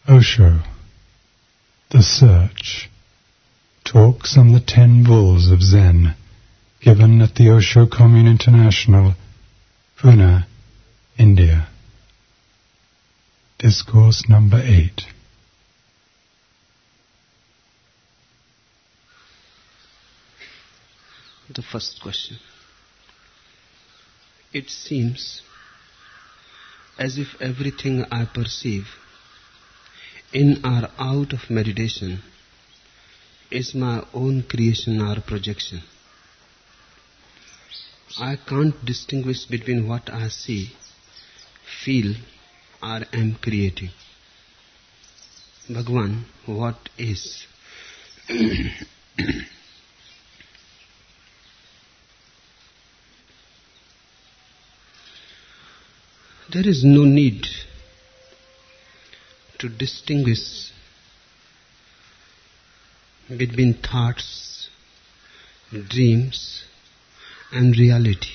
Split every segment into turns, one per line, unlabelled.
Osho, The Search, Talks on the 10 Rules of Zen, given at the Osho Commune International, Pune, India. Discourse number 8.
The first question. It seems as if everything I perceive in or out of meditation is my own creation or projection. I can't distinguish between what I see, feel, or am creating. Bhagavan, what is? There is no need to distinguish between thoughts, dreams, and reality.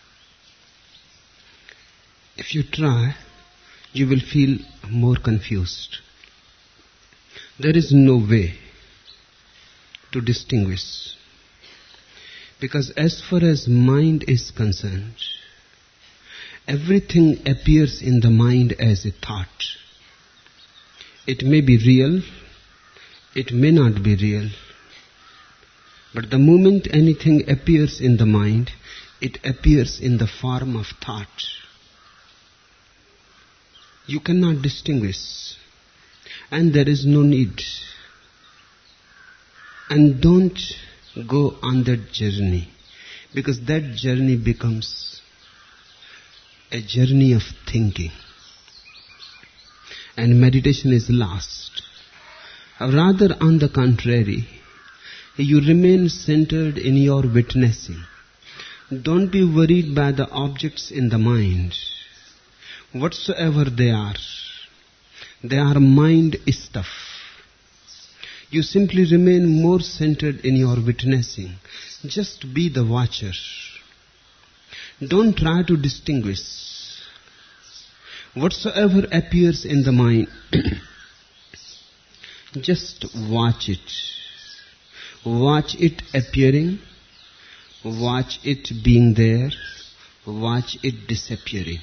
If you try, you will feel more confused. There is no way to distinguish, because as far as mind is concerned, everything appears in the mind as a thought. It may be real, it may not be real, but the moment anything appears in the mind, it appears in the form of thought. You cannot distinguish, and there is no need. And don't go on that journey, because that journey becomes a journey of thinking, and meditation is lost. Rather, on the contrary, you remain centered in your witnessing. Don't be worried by the objects in the mind. Whatsoever they are mind stuff. You simply remain more centered in your witnessing. Just be the watcher. Don't try to distinguish. Whatsoever appears in the mind, just watch it. Watch it appearing, watch it being there, watch it disappearing.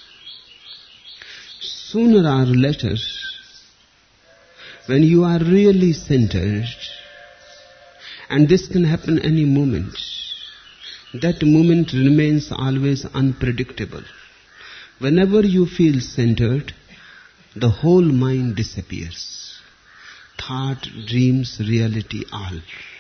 Sooner or later, when you are really centered, and this can happen any moment, that moment remains always unpredictable. Whenever you feel centered, the whole mind disappears. Thought, dreams, reality, all.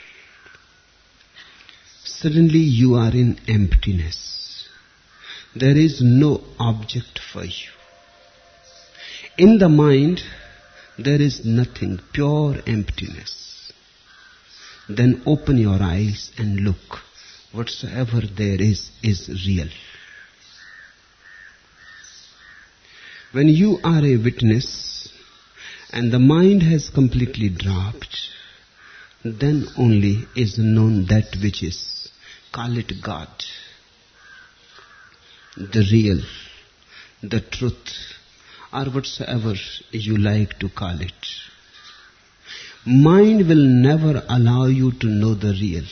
Suddenly you are in emptiness. There is no object for you. In the mind, there is nothing, pure emptiness. Then open your eyes and look. Whatsoever there is real. When you are a witness and the mind has completely dropped, then only is known that which is, call it God, the real, the truth, or whatsoever you like to call it. Mind will never allow you to know the real.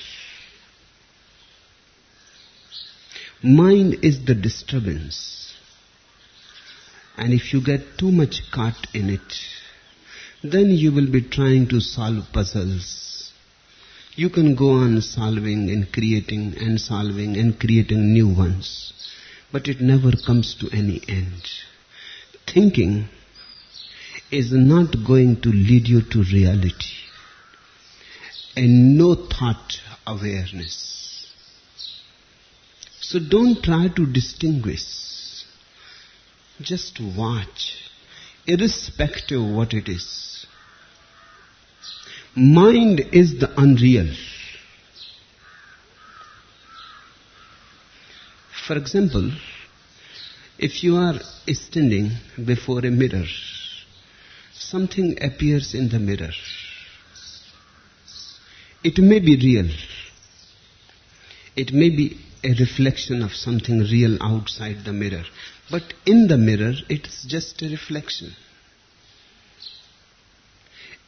Mind is the disturbance. And if you get too much caught in it, then you will be trying to solve puzzles. You can go on solving and creating and solving and creating new ones, but it never comes to any end. Thinking is not going to lead you to reality, and no thought awareness. So don't try to distinguish. Just watch, irrespective of what it is. Mind is the unreal. For example, if you are standing before a mirror, something appears in the mirror. It may be real. It may be a reflection of something real outside the mirror. But in the mirror, it is just a reflection.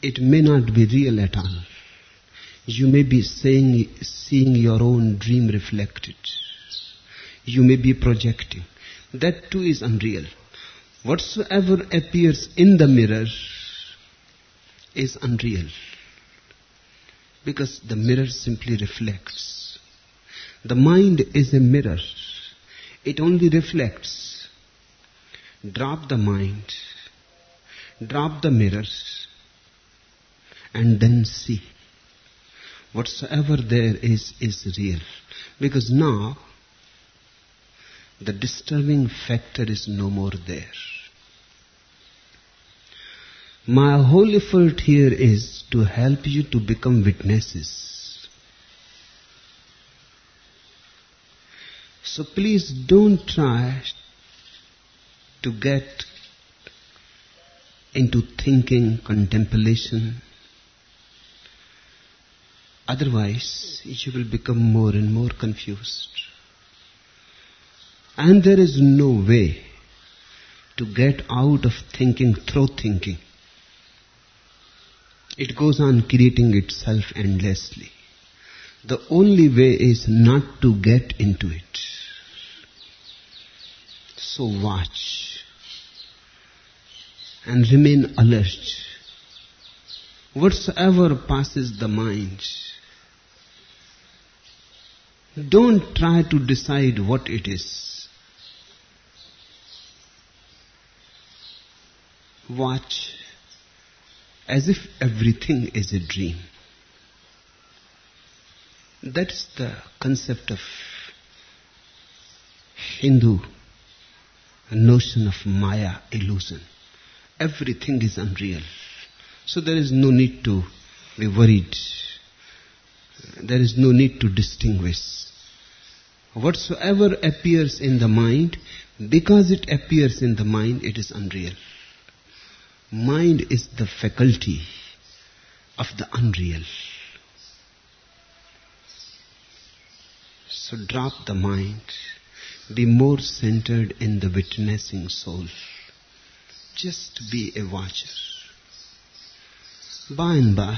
it may not be real at all. You may be seeing your own dream reflected. You may be projecting. That too is unreal. Whatsoever appears in the mirror is unreal, because the mirror simply reflects. The mind is a mirror. It only reflects. Drop the mind, drop the mirrors, and then see. Whatsoever there is real. Because now, the disturbing factor is no more there. My whole effort here is to help you to become witnesses. So please don't try to get into thinking, contemplation. Otherwise, you will become more and more confused. And there is no way to get out of thinking through thinking. It goes on creating itself endlessly. The only way is not to get into it. So watch and remain alert. Whatsoever passes the mind, don't try to decide what it is. Watch as if everything is a dream. That's the concept of Hindu notion of Maya, illusion. Everything is unreal. So there is no need to be worried. There is no need to distinguish. Whatsoever appears in the mind, because it appears in the mind, it is unreal. Mind is the faculty of the unreal. So drop the mind. Be more centered in the witnessing soul. Just be a watcher. By and by,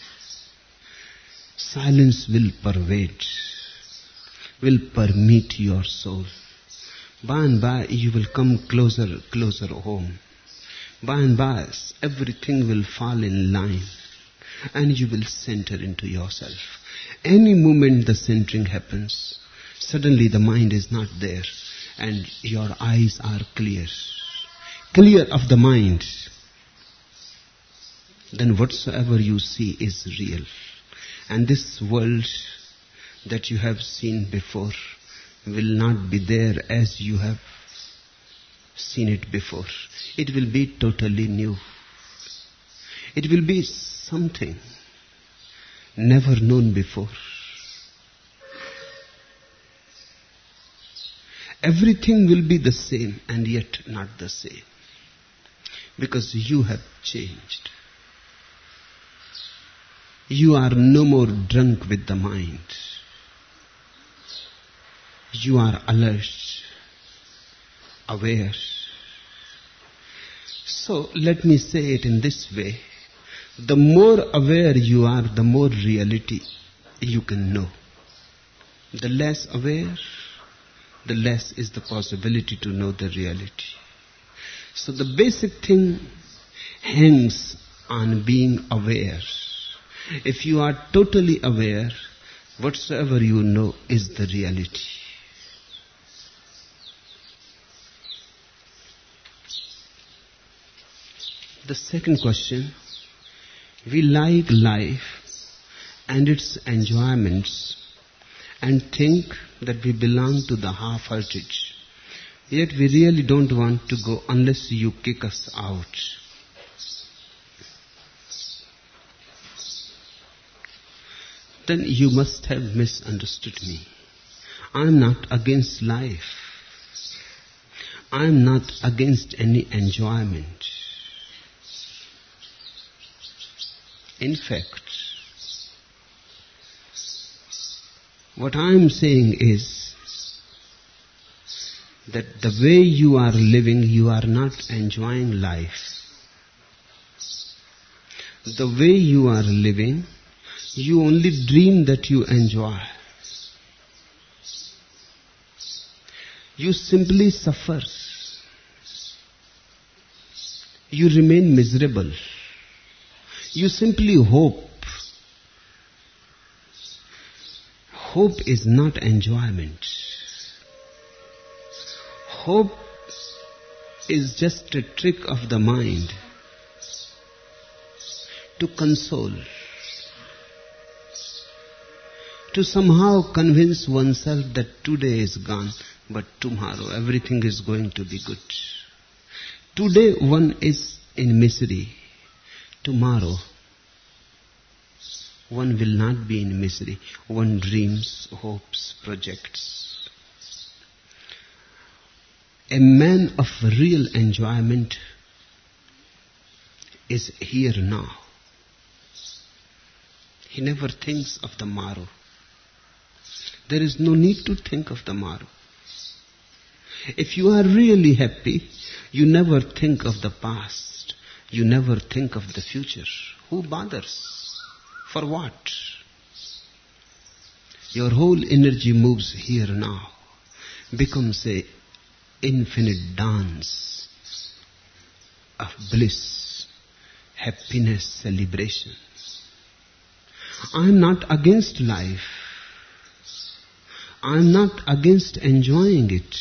silence will pervade, will permeate your soul. By and by, you will come closer home. By and by, everything will fall in line, and you will center into yourself. Any moment the centering happens, suddenly the mind is not there, and your eyes are clear of the mind. Then whatsoever you see is real. And this world that you have seen before will not be there as you have seen it before. It will be totally new. It will be something never known before. Everything will be the same and yet not the same, because you have changed. You are no more drunk with the mind. You are alert, aware. So let me say it in this way. The more aware you are, the more reality you can know. The less aware, the less is the possibility to know the reality. So the basic thing hangs on being aware. If you are totally aware, whatsoever you know is the reality. The second question, we like life and its enjoyments and think that we belong to the half-hearted. Yet we really don't want to go unless you kick us out. Then you must have misunderstood me. I am not against life. I am not against any enjoyment. In fact, what I am saying is that the way you are living, you are not enjoying life. The way you are living, you only dream that you enjoy. You simply suffer. You remain miserable. You simply hope. Hope is not enjoyment. Hope is just a trick of the mind to console, to somehow convince oneself that today is gone, but tomorrow everything is going to be good. Today one is in misery. Tomorrow one will not be in misery. One dreams, hopes, projects. A man of real enjoyment is here now. He never thinks of the morrow. There is no need to think of the morrow. If you are really happy, you never think of the past. You never think of the future. Who bothers? For what? Your whole energy moves here now, becomes a infinite dance of bliss, happiness, celebration. I am not against life. I am not against enjoying it.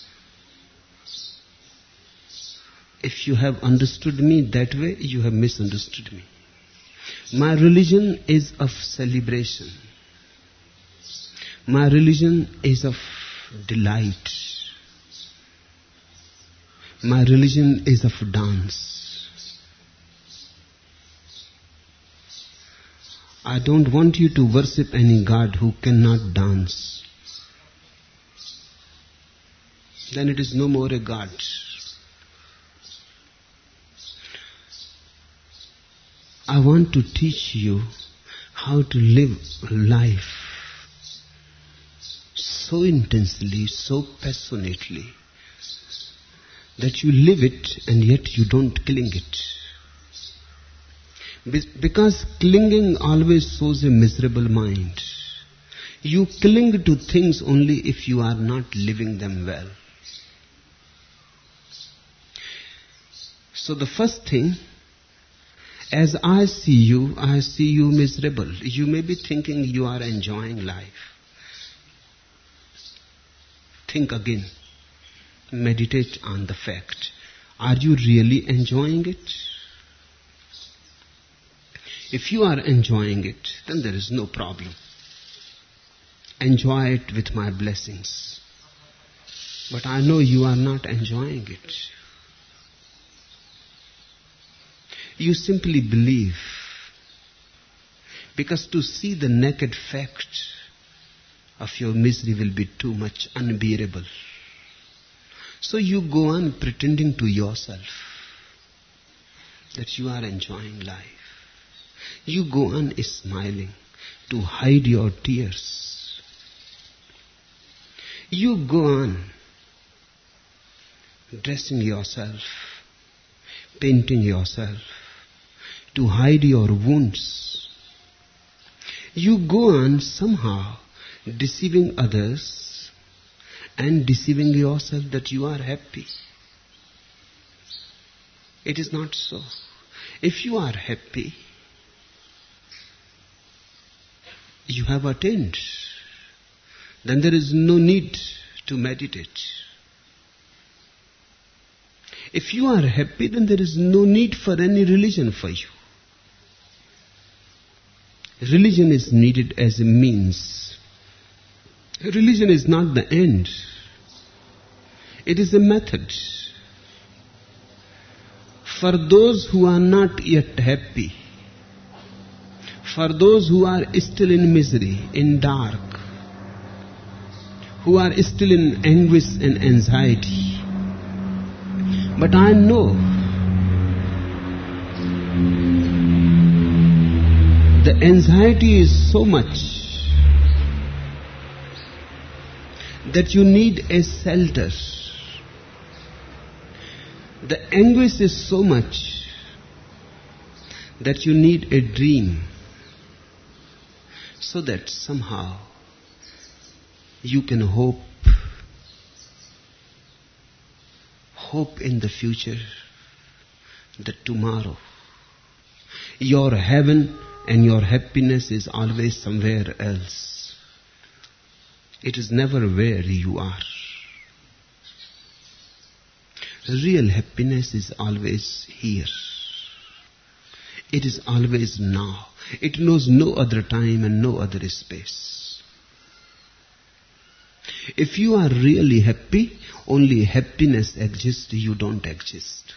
If you have understood me that way, you have misunderstood me. My religion is of celebration. My religion is of delight. My religion is of dance. I don't want you to worship any god who cannot dance. Then it is no more a god. I want to teach you how to live life so intensely, so passionately, that you live it and yet you don't cling it. Because clinging always shows a miserable mind. You cling to things only if you are not living them well. So the first thing, as I see you miserable. You may be thinking you are enjoying life. Think again. Meditate on the fact. Are you really enjoying it? If you are enjoying it, then there is no problem. Enjoy it with my blessings. But I know you are not enjoying it. You simply believe, because to see the naked fact of your misery will be too much unbearable. So you go on pretending to yourself that you are enjoying life. You go on smiling to hide your tears. You go on dressing yourself, painting yourself, to hide your wounds. You go on somehow deceiving others and deceiving yourself that you are happy. It is not so. If you are happy, you have attained. Then there is no need to meditate. If you are happy, then there is no need for any religion for you. Religion is needed as a means. Religion is not the end. It is a method. For those who are not yet happy, for those who are still in misery, in dark, who are still in anguish and anxiety. But I know the anxiety is so much that you need a shelter. The anguish is so much that you need a dream so that somehow you can hope in the future, that tomorrow your heaven and your happiness is always somewhere else. It is never where you are. Real happiness is always here. It is always now. It knows no other time and no other space. If you are really happy, only happiness exists, you don't exist.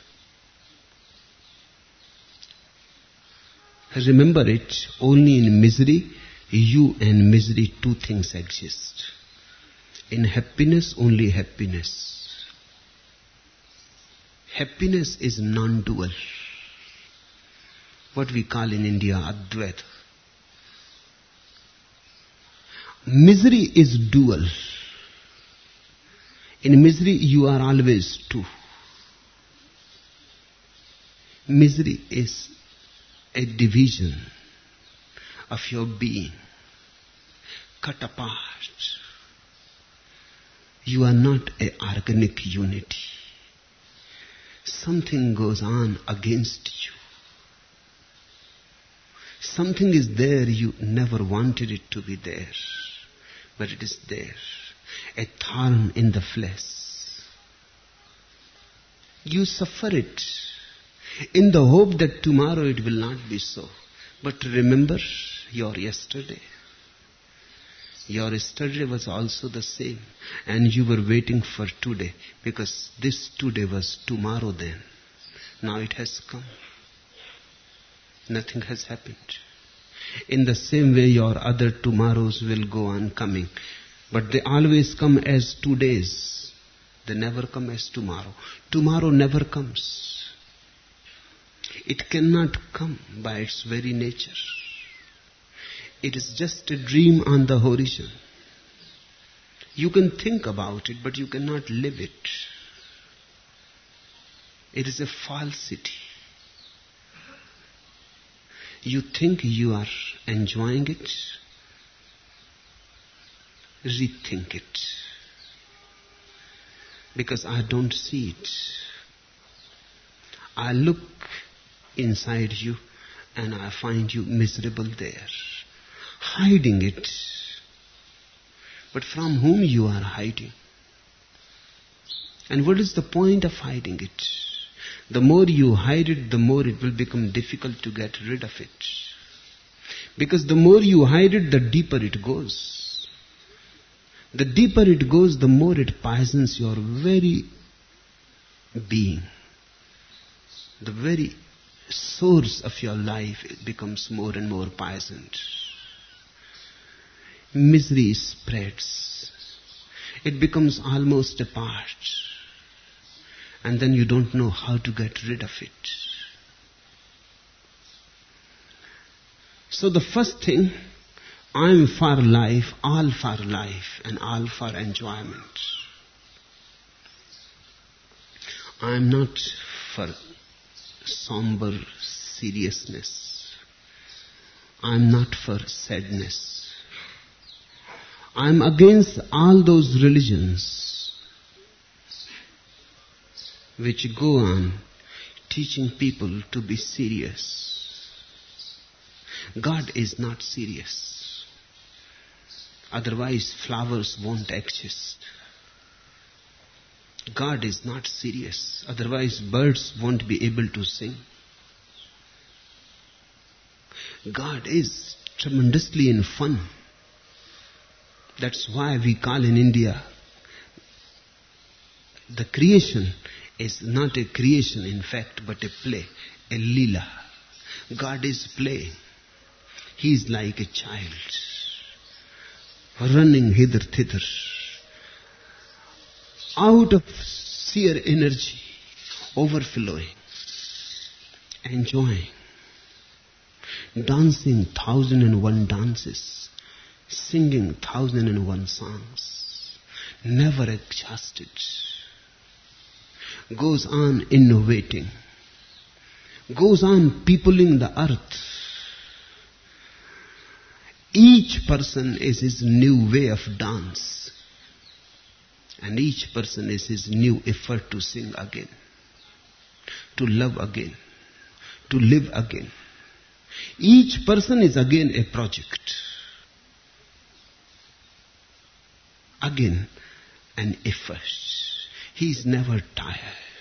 Remember it, only in misery, you and misery, two things exist. In happiness, only happiness. Happiness is non-dual. What we call in India Advaita. Misery is dual. In misery you are always two. Misery is a division of your being, cut apart. You are not an organic unity. Something goes on against you. Something is there you never wanted it to be there, but it is there. A thorn in the flesh. You suffer it in the hope that tomorrow it will not be so. But remember your yesterday. Your yesterday was also the same, and you were waiting for today, because this today was tomorrow then. Now it has come. Nothing has happened. In the same way your other tomorrows will go on coming, but they always come as 2 days. They never come as tomorrow. Tomorrow never comes. It cannot come by its very nature. It is just a dream on the horizon. You can think about it, but you cannot live it. It is a falsity. You think you are enjoying it. Rethink it. Because I don't see it. I look inside you and I find you miserable there, hiding it. But from whom you are hiding? And what is the point of hiding it? The more you hide it, the more it will become difficult to get rid of it. Because the more you hide it, the deeper it goes. The deeper it goes, the more it poisons your very being. The very source of your life, it becomes more and more poisoned. Misery spreads. It becomes almost a part. And then you don't know how to get rid of it. So the first thing, I'm for life, all for life, and all for enjoyment. I'm not for somber seriousness. I'm not for sadness. I'm against all those religions which go on teaching people to be serious. God is not serious. Otherwise flowers won't exist. God is not serious. Otherwise birds won't be able to sing. God is tremendously in fun. That's why we call in India the creation is not a creation in fact, but a play, a lila. God is playing. He is like a child, running hither thither, out of sheer energy, overflowing, enjoying, dancing 1,001 dances, singing 1,001 songs, never exhausted, goes on innovating, goes on peopling the earth. Each person is his new way of dance. And each person is his new effort to sing again, to love again, to live again. Each person is again a project. Again an effort. He is never tired.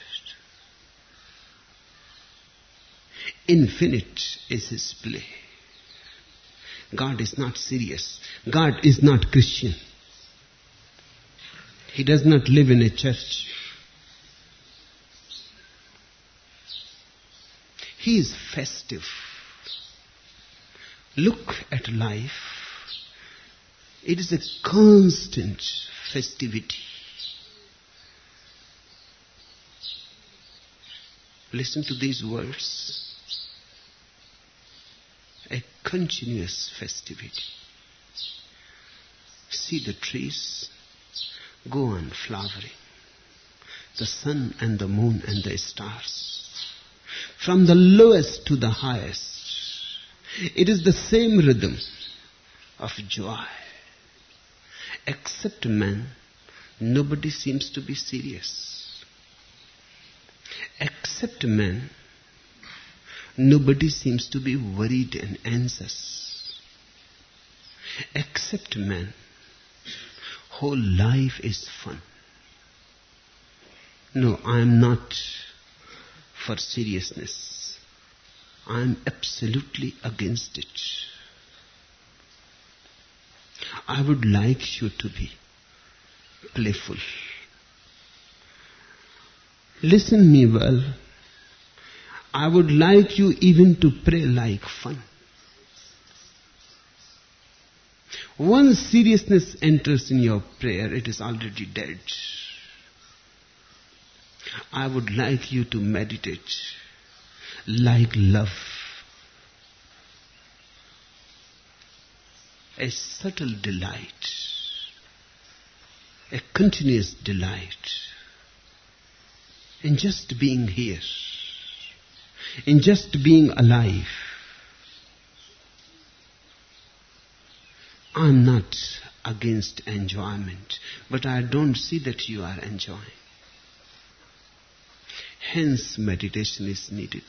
Infinite is his play. God is not serious. God is not Christian. He does not live in a church. He is festive. Look at life. It is a constant festivity. Listen to these words. A continuous festivity. See the trees go on flowering. The sun and the moon and the stars. From the lowest to the highest. It is the same rhythm of joy. Except man, nobody seems to be serious. Except man, nobody seems to be worried and anxious. Except man, whole life is fun. No, I am not for seriousness. I am absolutely against it. I would like you to be playful. Listen me well. I would like you even to pray like fun. Once seriousness enters in your prayer, it is already dead. I would like you to meditate like love. A subtle delight, a continuous delight in just being here, in just being alive. I'm not against enjoyment, but I don't see that you are enjoying. Hence, meditation is needed.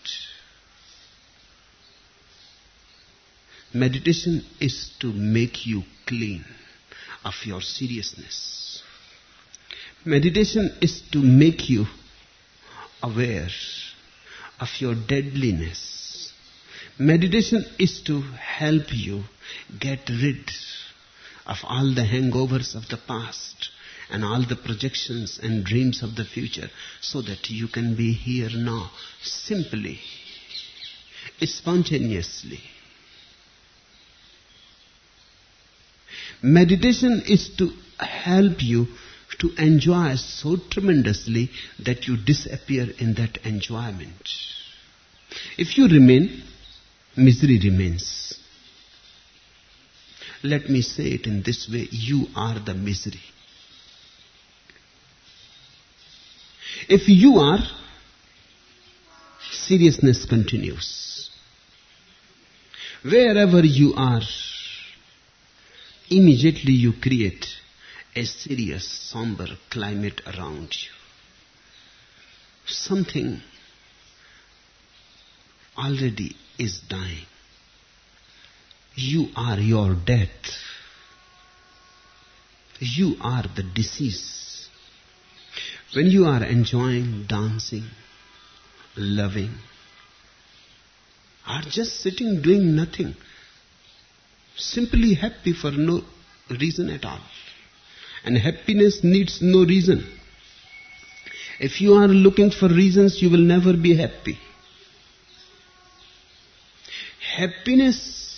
Meditation is to make you clean of your seriousness. Meditation is to make you aware of your deadliness. Meditation is to help you get rid of all the hangovers of the past and all the projections and dreams of the future, so that you can be here now, simply, spontaneously. Meditation is to help you to enjoy so tremendously that you disappear in that enjoyment. If you remain, misery remains. Let me say it in this way: you are the misery. If you are, seriousness continues. Wherever you are, immediately you create a serious, somber climate around you. Something already is dying. You are your death. You are the disease. When you are enjoying, dancing, loving, or just sitting doing nothing, simply happy for no reason at all. And happiness needs no reason. If you are looking for reasons, you will never be happy. Happiness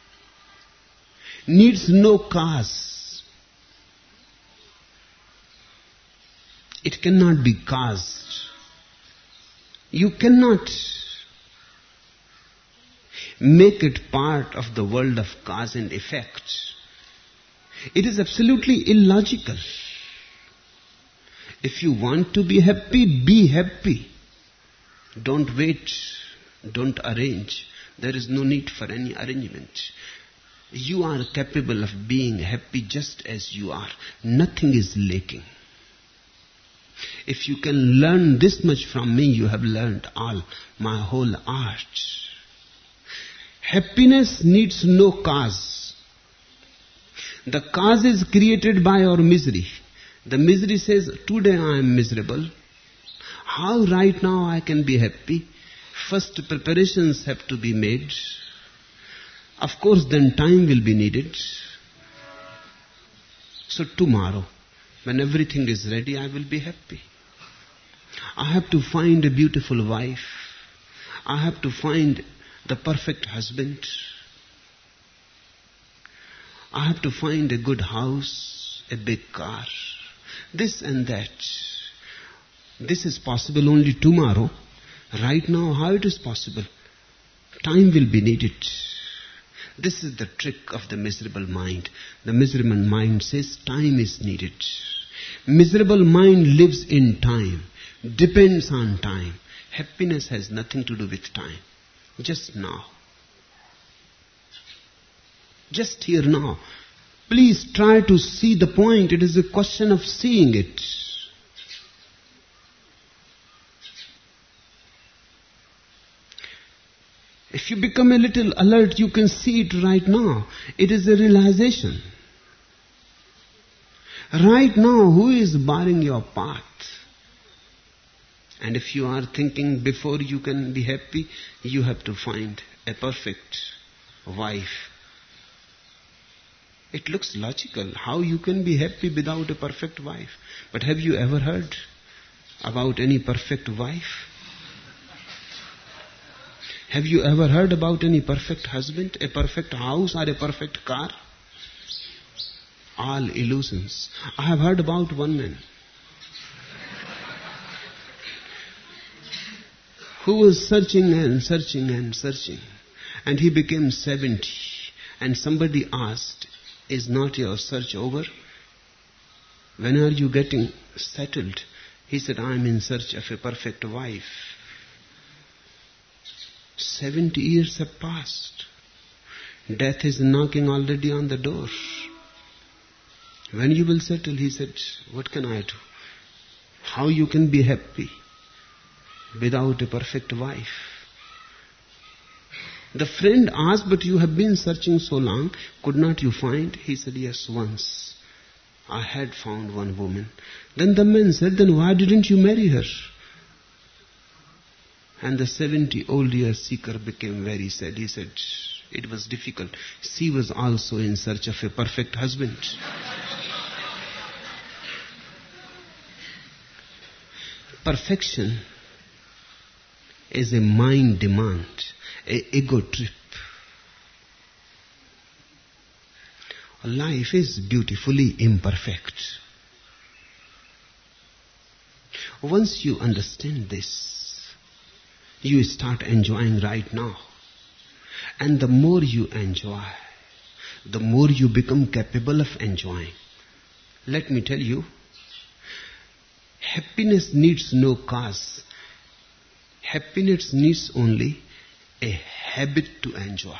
needs no cause. It cannot be caused. You cannot make it part of the world of cause and effect. It is absolutely illogical. If you want to be happy, be happy. Don't wait Don't arrange. There is no need for any arrangement. You are capable of being happy just as you are. Nothing is lacking. If you can learn this much from me, you have learned my whole art. Happiness needs no cause. The cause is created by our misery. The misery says, today I am miserable. How right now I can be happy? First preparations have to be made. Of course, then time will be needed. So tomorrow, when everything is ready, I will be happy. I have to find a beautiful wife. I have to find the perfect husband. I have to find a good house, a big car, this and that. This is possible only tomorrow. Right now, how it is possible? Time will be needed. This is the trick of the miserable mind. The miserable mind says time is needed. Miserable mind lives in time, depends on time. Happiness has nothing to do with time. Just now. Just here now. Please try to see the point. It is a question of seeing it. If you become a little alert, you can see it right now. It is a realization. Right now, who is barring your path? And if you are thinking before you can be happy, you have to find a perfect wife. It looks logical. How you can be happy without a perfect wife? But have you ever heard about any perfect wife? Have you ever heard about any perfect husband, a perfect house, or a perfect car? All illusions. I have heard about one man who was searching and searching and searching, and he became 70. And somebody asked, is not your search over? When are you getting settled? He said, I am in search of a perfect wife. 70 years have passed. Death is knocking already on the door. When you will settle? He said, what can I do? How you can be happy without a perfect wife? The friend asked, but you have been searching so long, could not you find? He said, yes, once I had found one woman. Then the man said, then why didn't you marry her? And the 70-old-year seeker became very sad. He said, it was difficult. She was also in search of a perfect husband. Perfection is a mind demand, an ego trip. Life is beautifully imperfect. Once you understand this, you start enjoying right now. And the more you enjoy, the more you become capable of enjoying. Let me tell you, happiness needs no cause. Happiness needs only a habit to enjoy.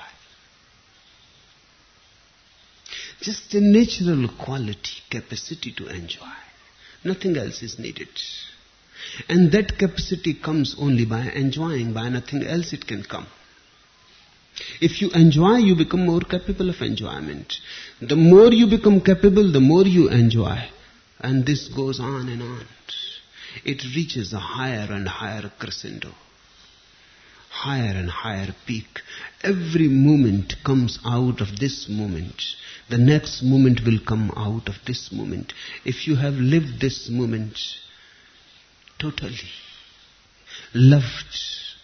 Just a natural quality, capacity to enjoy. Nothing else is needed. And that capacity comes only by enjoying. By nothing else it can come. If you enjoy, you become more capable of enjoyment. The more you become capable, the more you enjoy. And this goes on and on. It reaches a higher and higher crescendo. Higher and higher peak. Every moment comes out of this moment. The next moment will come out of this moment. If you have lived this moment totally, loved,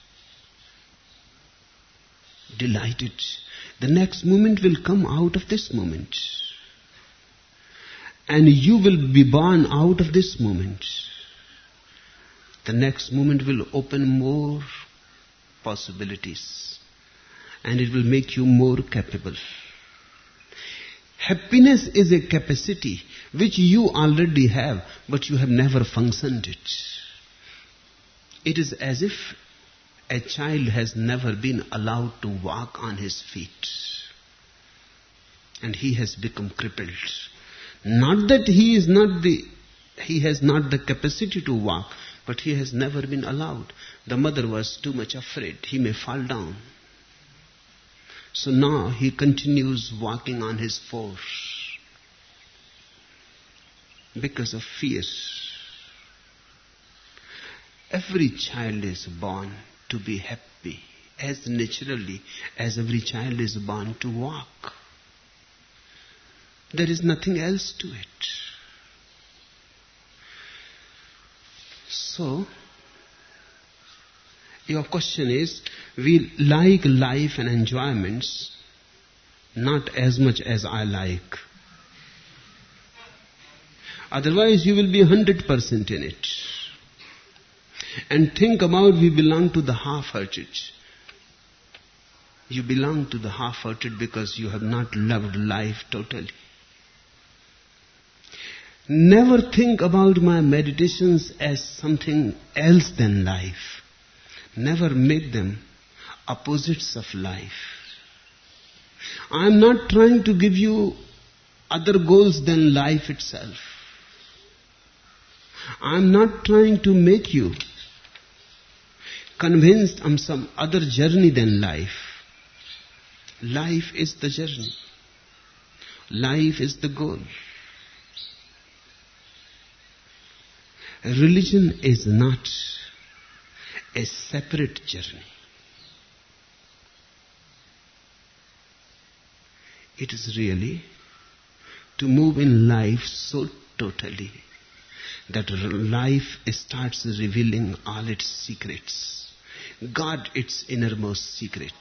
delighted, the next moment will come out of this moment. And you will be born out of this moment. The next moment will open more possibilities. And it will make you more capable. Happiness is a capacity which you already have, but you have never functioned it. It is as if a child has never been allowed to walk on his feet. And he has become crippled. Not that he has not the capacity to walk, but he has never been allowed. The mother was too much afraid. He may fall down. So now he continues walking on his fours because of fear. Every child is born to be happy, as naturally as every child is born to walk. There is nothing else to it. So, your question is, we like life and enjoyments not as much as I like. Otherwise you will be 100% in it. And think about, we belong to the half-hearted. You belong to the half-hearted because you have not loved life totally. Never think about my meditations as something else than life. Never make them opposites of life. I am not trying to give you other goals than life itself. I am not trying to make you convinced on some other journey than life. Life is the journey. Life is the goal. Religion is not a separate journey. It is really to move in life so totally that life starts revealing all its secrets. God, its innermost secret.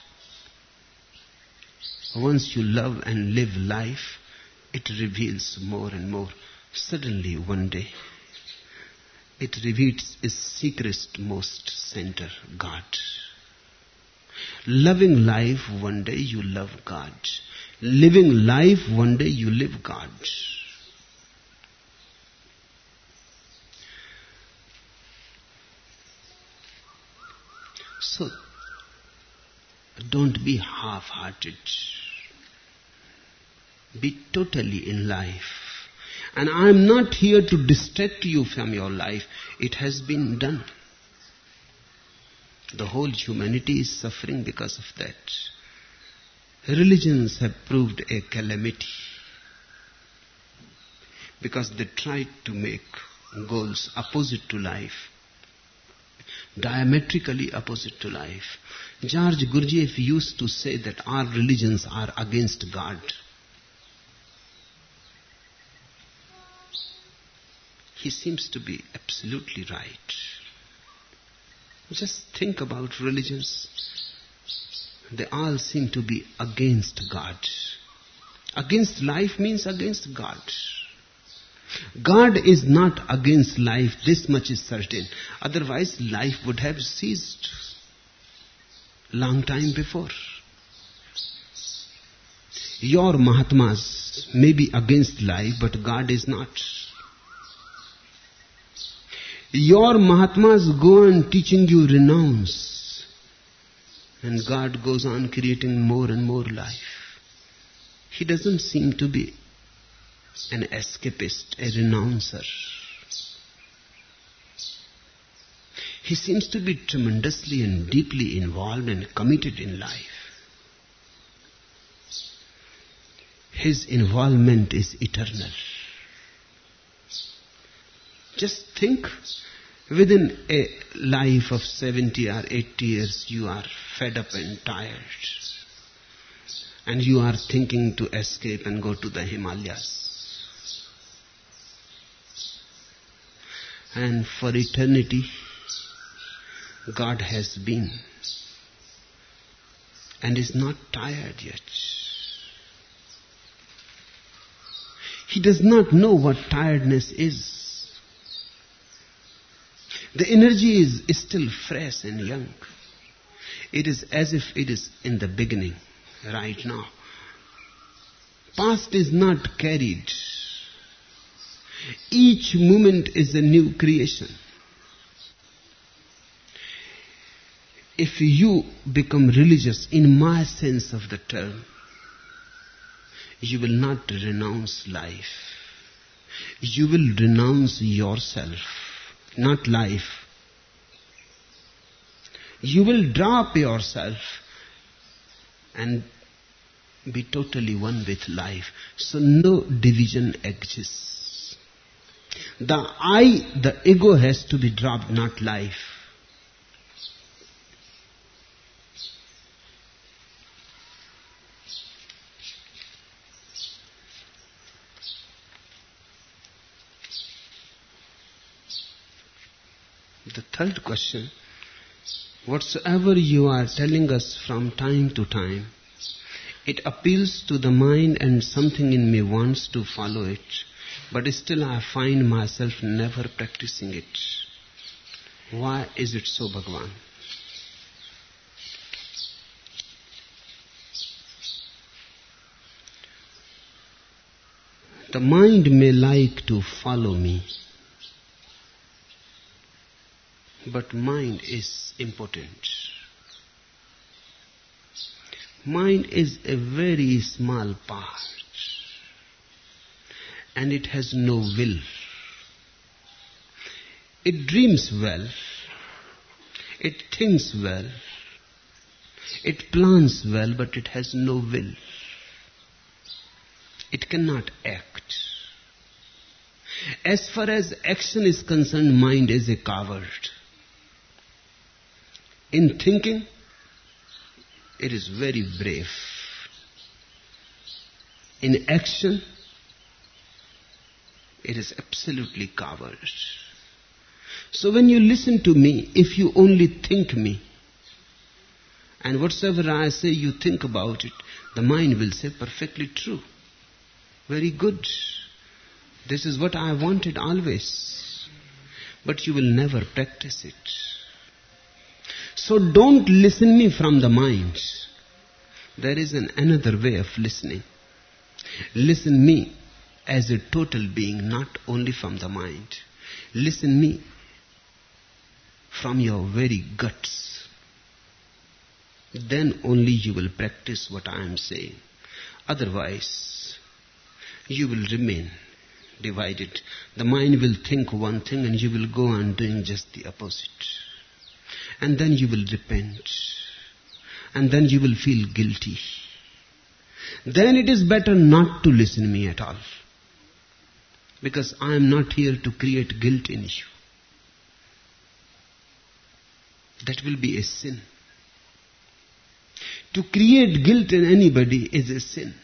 Once you love and live life, it reveals more and more. Suddenly one day, it reveals its secretest most center, God. Loving life, one day you love God. Living life, one day you live God. So, don't be half-hearted. Be totally in life. And I am not here to distract you from your life. It has been done. The whole humanity is suffering because of that. Religions have proved a calamity because they tried to make goals opposite to life, diametrically opposite to life. George Gurdjieff used to say that our religions are against God. He seems to be absolutely right. Just think about religions. They all seem to be against God. Against life means against God. God is not against life, this much is certain. Otherwise life would have ceased long time before. Your Mahatmas may be against life, but God is not. Your Mahatmas go on teaching you renounce, and God goes on creating more and more life. He doesn't seem to be an escapist, a renouncer. He seems to be tremendously and deeply involved and committed in life. His involvement is eternal. Just think, within a life of 70 or 80 years, you are fed up and tired. And you are thinking to escape and go to the Himalayas. And for eternity, God has been and is not tired yet. He does not know what tiredness is. The energy is still fresh and young. It is as if it is in the beginning, right now. Past is not carried. Each moment is a new creation. if you become religious in my sense of the term, you will not renounce life. You will renounce yourself, not life. You will drop yourself and be totally one with life. So no division exists. The I, the ego has to be dropped, not life. The third question, whatsoever you are telling us from time to time, it appeals to the mind and something in me wants to follow it, but still I find myself never practicing it. Why is it so, Bhagavan? The mind may like to follow me, but mind is impotent. Mind is a very small part, and it has no will. It dreams well, it thinks well, it plans well, but it has no will. It cannot act. As far as action is concerned, mind is a coward. In thinking, it is very brave. In action, it is absolutely coward. So when you listen to me, if you only think me, and whatsoever I say you think about it, the mind will say perfectly true. Very good. This is what I wanted always. But you will never practice it. So don't listen me from the mind. There is another way of listening. Listen me as a total being, not only from the mind. Listen me from your very guts. Then only you will practice what I am saying. Otherwise, you will remain divided. The mind will think one thing and you will go on doing just the opposite. And then you will repent. And then you will feel guilty. Then it is better not to listen to me at all. Because I am not here to create guilt in you. That will be a sin. To create guilt in anybody is a sin.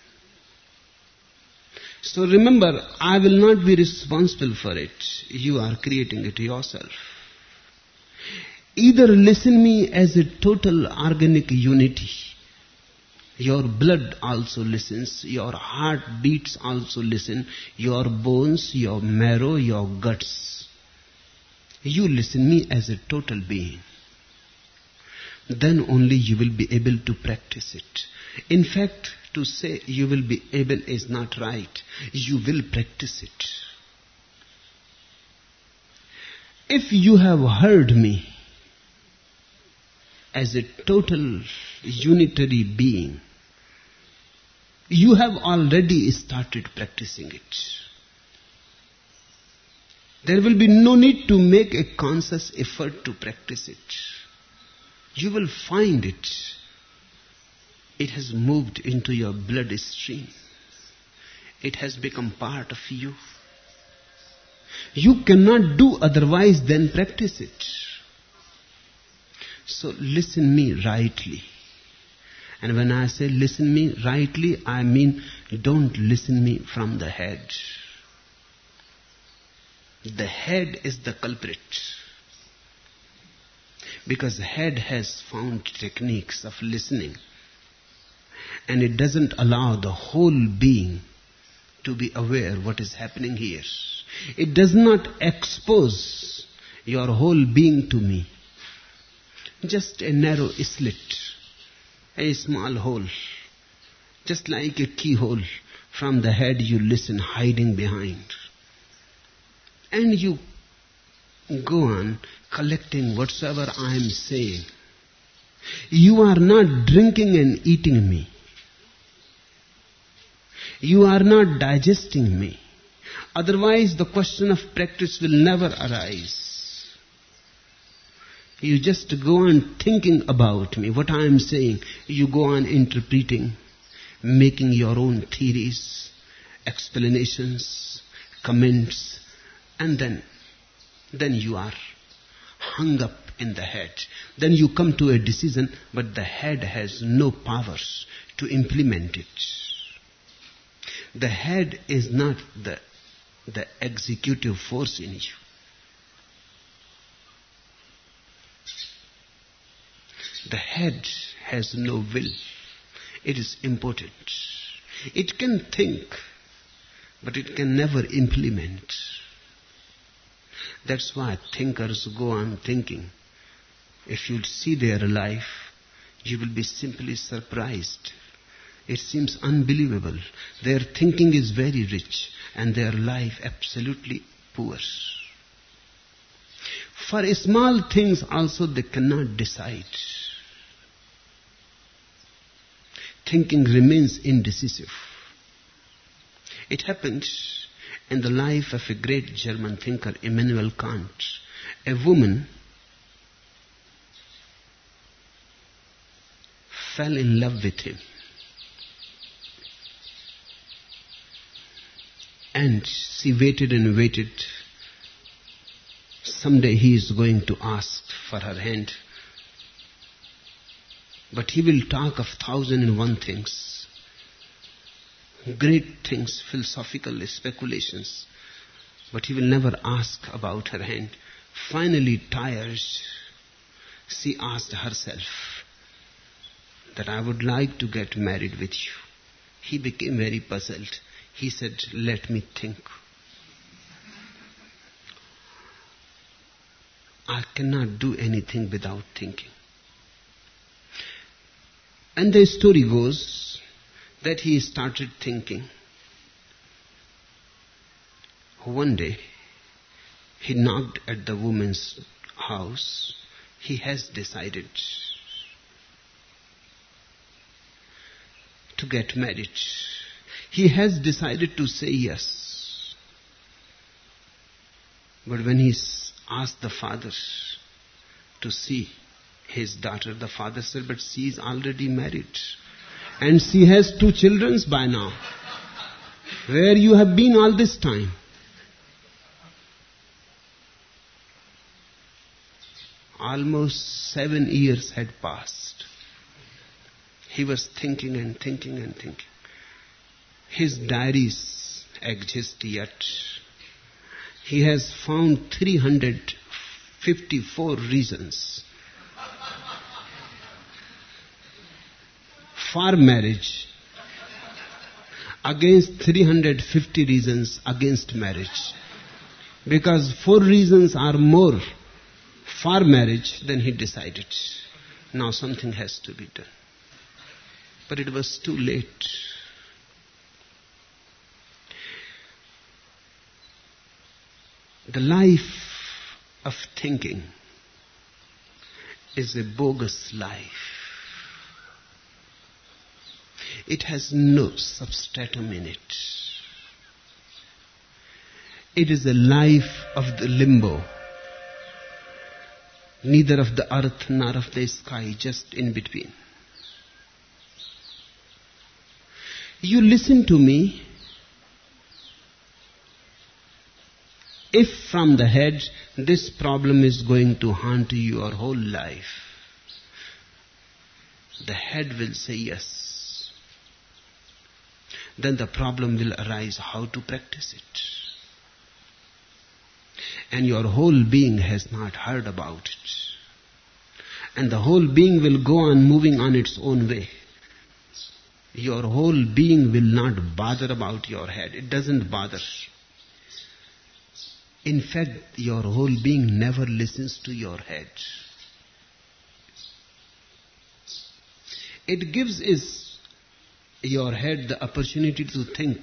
So remember, I will not be responsible for it. You are creating it yourself. Either listen me as a total organic unity. Your blood also listens, your heart beats also listen, your bones, your marrow, your guts. You listen me as a total being. Then only you will be able to practice it. In fact, to say you will be able is not right. You will practice it. If you have heard me as a total unitary being, you have already started practicing it. There will be no need to make a conscious effort to practice it. You will find it. It has moved into your bloodstream. It has become part of you. You cannot do otherwise than practice it. So listen me rightly. And when I say listen me rightly, I mean don't listen me from the head. The head is the culprit. Because the head has found techniques of listening. And it doesn't allow the whole being to be aware what is happening here. It does not expose your whole being to me. Just a narrow slit, a small hole, just like a keyhole. From the head you listen, hiding behind. And you go on collecting whatsoever I am saying. You are not drinking and eating me. You are not digesting me. Otherwise, the question of practice will never arise. You just go on thinking about me, what I am saying. You go on interpreting, making your own theories, explanations, comments, and then you are hung up in the head. Then you come to a decision, but the head has no powers to implement it. The head is not the executive force in you. The head has no will. It is impotent. It can think, but it can never implement. That's why thinkers go on thinking. If you see their life, you will be simply surprised. It seems unbelievable. Their thinking is very rich and their life absolutely poor. For small things also they cannot decide. Thinking remains indecisive. It happened in the life of a great German thinker, Immanuel Kant. A woman fell in love with him. And she waited and waited. Someday he is going to ask for her hand. But he will talk of 1,001 things. Great things, philosophical speculations. But he will never ask about her hand. Finally, tired, she asked herself that I would like to get married with you. He became very puzzled. He said, let me think. I cannot do anything without thinking. And the story goes that he started thinking. One day, he knocked at the woman's house. He has decided to get married. He has decided to say yes. But when he asked the father to see his daughter, the father said, but she is already married. And she has 2 children by now. Where you have been all this time? Almost 7 years had passed. He was thinking and thinking and thinking. His diaries exist yet. He has found 354 reasons for marriage against 350 reasons against marriage. Because 4 reasons are more for marriage than he decided. Now something has to be done. But it was too late. The life of thinking is a bogus life. It has no substratum in it. It is a life of the limbo, neither of the earth nor of the sky, just in between. You listen to me. If from the head this problem is going to haunt your whole life, the head will say yes. Then the problem will arise how to practice it. And your whole being has not heard about it. And the whole being will go on moving on its own way. Your whole being will not bother about your head. It doesn't bother. In fact, your whole being never listens to your head. It gives your head the opportunity to think.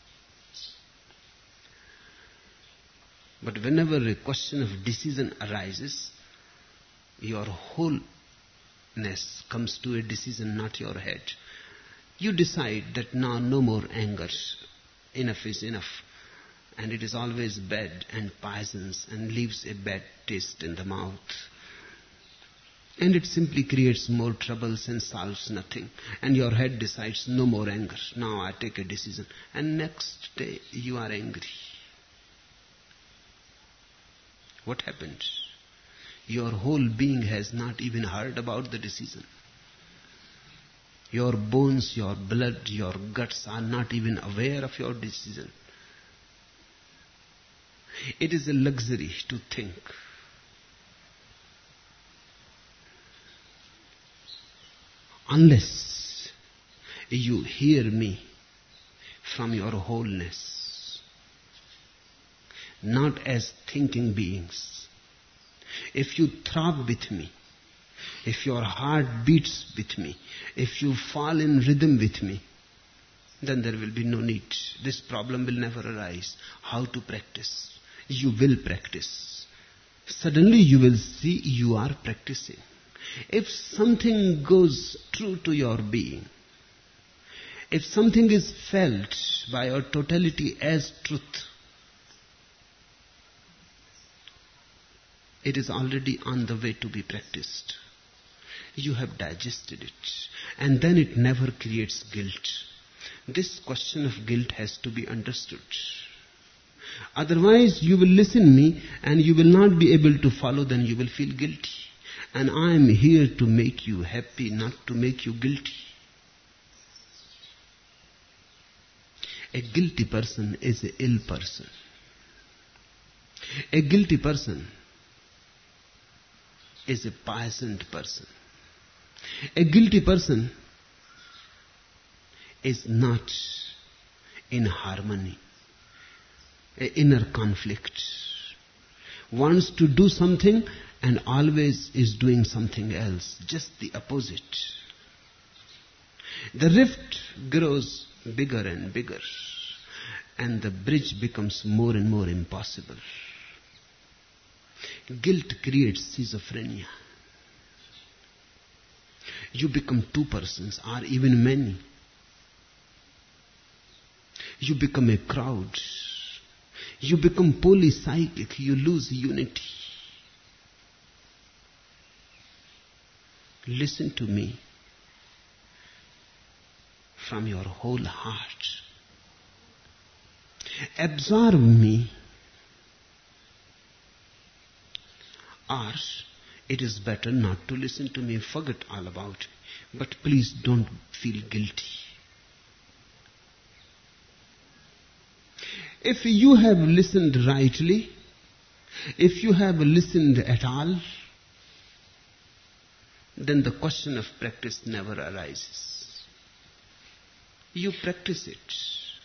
But whenever a question of decision arises, your whole comes to a decision, not your head. You decide that now no more anger. Enough is enough. And it is always bad and poisons and leaves a bad taste in the mouth. And it simply creates more troubles and solves nothing. And your head decides no more anger. Now I take a decision. And next day you are angry. What happened? Your whole being has not even heard about the decision. Your bones, your blood, your guts are not even aware of your decision. It is a luxury to think. Unless you hear me from your wholeness, not as thinking beings. If you throb with me, if your heart beats with me, if you fall in rhythm with me, then there will be no need. This problem will never arise. How to practice? You will practice. Suddenly you will see you are practicing. If something goes true to your being, if something is felt by your totality as truth, it is already on the way to be practiced. You have digested it, and then it never creates guilt. This question of guilt has to be understood. Otherwise, you will listen me and you will not be able to follow, then you will feel guilty. And I am here to make you happy, not to make you guilty. A guilty person is an ill person. A guilty person is a poisoned person. A guilty person is not in harmony. An inner conflict. Wants to do something and always is doing something else, just the opposite. The rift grows bigger and bigger, and the bridge becomes more and more impossible. Guilt creates schizophrenia. You become two persons, or even many. You become a crowd. You become polypsychic. You lose unity. Listen to me from your whole heart. Absorb me, or it is better not to listen to me. Forget all about it. But please don't feel guilty. If you have listened rightly, if you have listened at all, then the question of practice never arises. You practice it.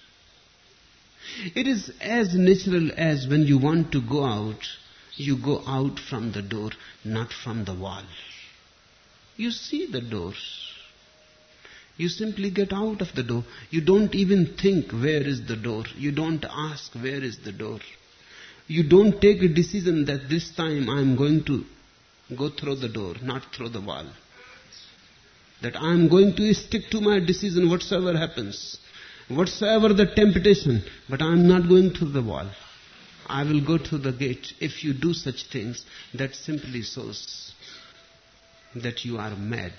It is as natural as when you want to go out, you go out from the door, not from the wall. You see the door. You simply get out of the door. You don't even think, where is the door? You don't ask, where is the door? You don't take a decision that this time I am going to go through the door, not through the wall. That I am going to stick to my decision whatsoever happens, whatsoever the temptation, but I am not going through the wall. I will go through the gate. If you do such things, that simply shows that you are mad.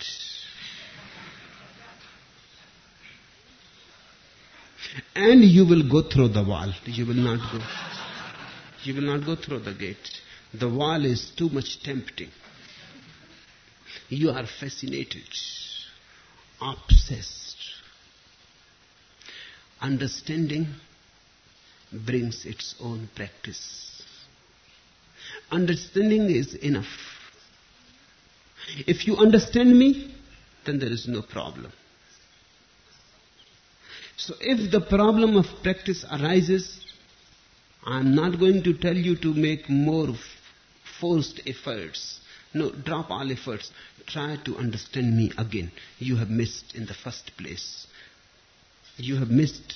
And you will go through the wall. You will not go. You will not go through the gate. The wall is too much tempting. You are fascinated, obsessed. Understanding brings its own practice. Understanding is enough. If you understand me, then there is no problem. So if the problem of practice arises, I am not going to tell you to make more forced efforts. No, drop all efforts. Try to understand me again. You have missed in the first place. You have missed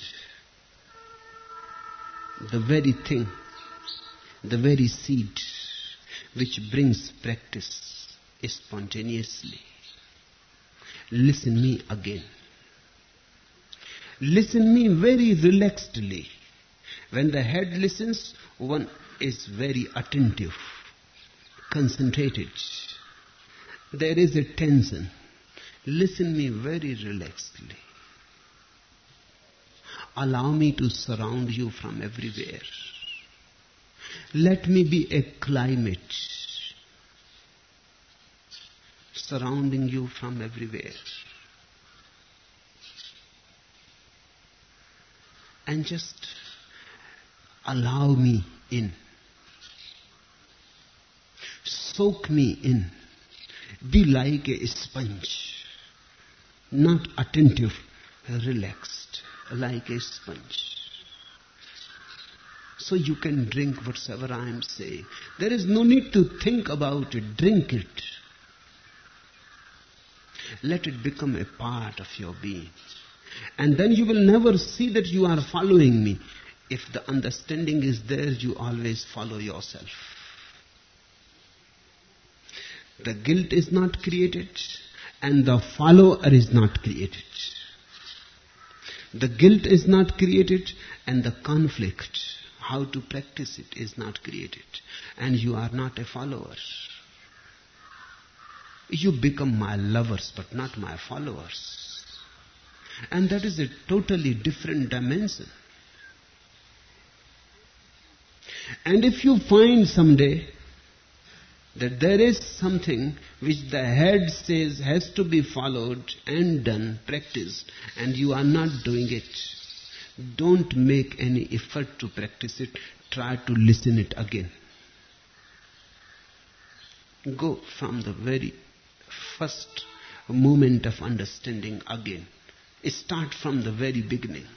the very thing, the very seed which brings practice spontaneously. listen me again. Listen me very relaxedly. When the head listens, one is very attentive, concentrated. There is a tension. Listen me very relaxedly. Allow me to surround you from everywhere. Let me be a climate surrounding you from everywhere. And just allow me in. Soak me in. Be like a sponge. Not attentive, relaxed, like a sponge. So you can drink whatever I am saying. There is no need to think about it. Drink it. Let it become a part of your being. And then you will never see that you are following me. If the understanding is there, you always follow yourself. The guilt is not created, and the follower is not created. The guilt is not created, and the conflict, how to practice it, is not created. And you are not a follower. You become my lovers, but not my followers. And that is a totally different dimension. And if you find someday that there is something which the head says has to be followed and done, practiced, and you are not doing it, don't make any effort to practice it. Try to listen it again. Go from the very first moment of understanding again. Start from the very beginning.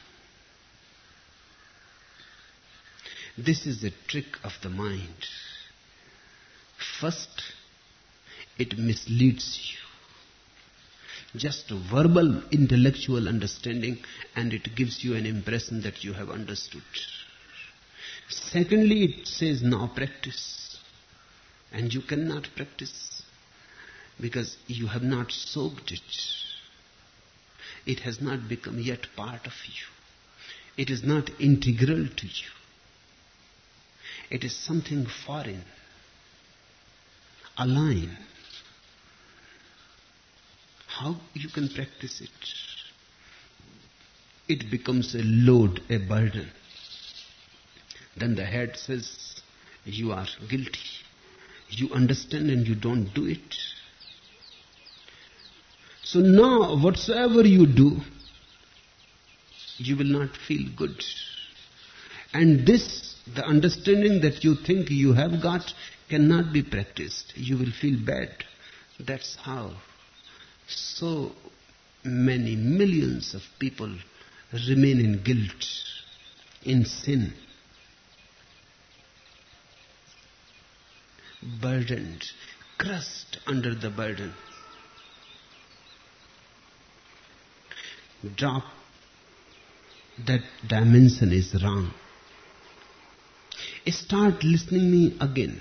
This is a trick of the mind. First, it misleads you. Just a verbal intellectual understanding, and it gives you an impression that you have understood. Secondly, it says now practice. And you cannot practice because you have not soaked it. It has not become yet part of you. It is not integral to you. It is something foreign, alien. How you can practice it? It becomes a load, a burden. Then the head says, you are guilty. You understand and you don't do it. So now, whatsoever you do, you will not feel good. And this, the understanding that you think you have got, cannot be practiced. You will feel bad. That's how so many millions of people remain in guilt, in sin, burdened, crushed under the burden. Drop that dimension is wrong. Start listening me again.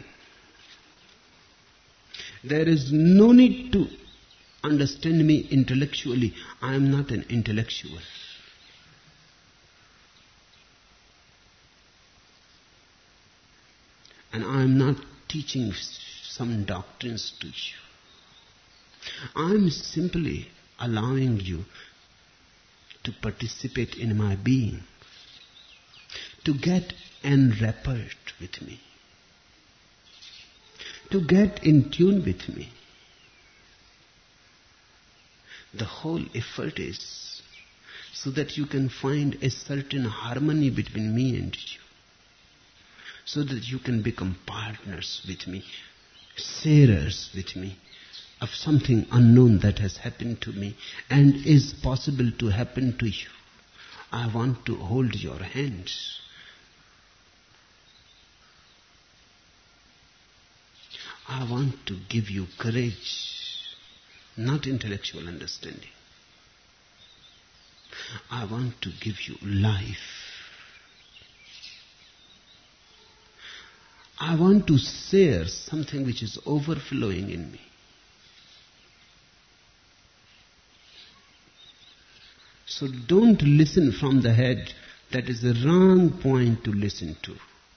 There is no need to understand me intellectually. I am not an intellectual. And I am not teaching some doctrines to you. I am simply allowing you to participate in my being, to get enwrapped with me, to get in tune with me. The whole effort is so that you can find a certain harmony between me and you, so that you can become partners with me, sharers with me of something unknown that has happened to me and is possible to happen to you. I want to hold your hands. I want to give you courage, not intellectual understanding. I want to give you life. I want to share something which is overflowing in me. So don't listen from the head. That is the wrong point to listen to.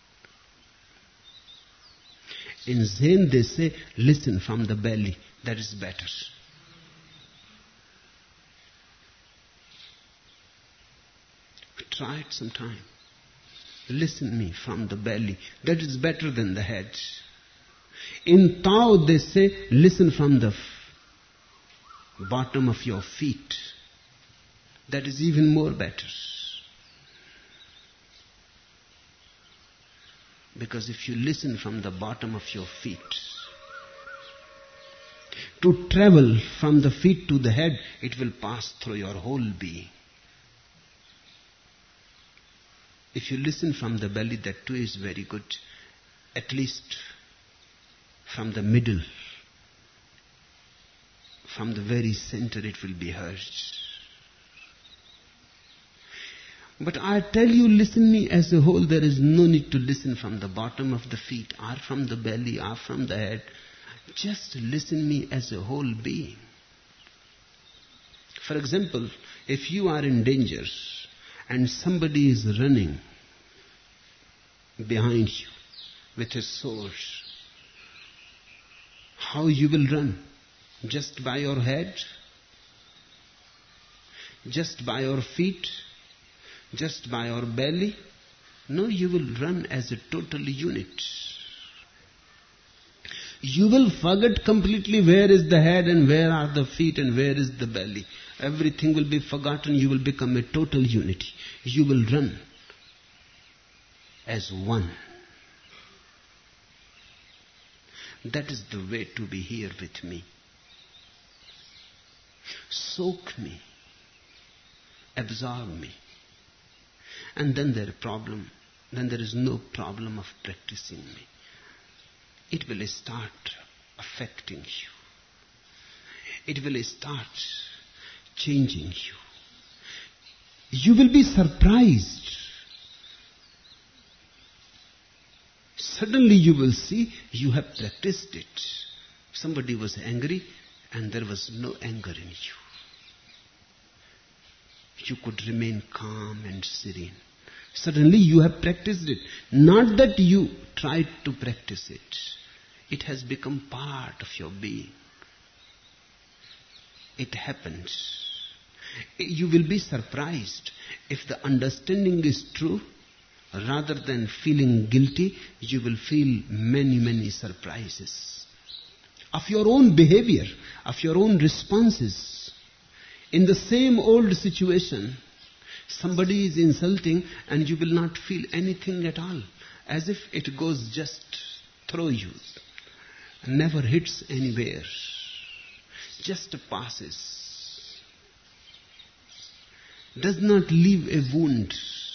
In Zen they say, listen from the belly. That is better. Try it sometime. Listen me from the belly. That is better than the head. In Tao they say, listen from the bottom of your feet. That is even more better. Because if you listen from the bottom of your feet, to travel from the feet to the head, it will pass through your whole being. If you listen from the belly, that too is very good. At least from the middle, from the very center, it will be heard. But I tell you, listen me as a whole. There is no need to listen from the bottom of the feet, or from the belly, or from the head. Just listen me as a whole being. For example, if you are in danger and somebody is running behind you with his sword, how you will run? Just by your head? Just by your feet? Just by your belly? No, you will run as a total unit. You will forget completely where is the head and where are the feet and where is the belly. Everything will be forgotten. You will become a total unity. You will run as one. That is the way to be here with me. Soak me. Absorb me. And then there is no problem of practicing me. It will start affecting you. It will start changing you. You will be surprised. Suddenly you will see you have practiced it. Somebody was angry and there was no anger in you. You could remain calm and serene. Suddenly you have practiced it. Not that you tried to practice it. It has become part of your being. It happens. You will be surprised. If the understanding is true, rather than feeling guilty, you will feel many, many surprises of your own behavior, of your own responses. In the same old situation, somebody is insulting and you will not feel anything at all, as if it goes just through you, never hits anywhere, just passes, does not leave a wound,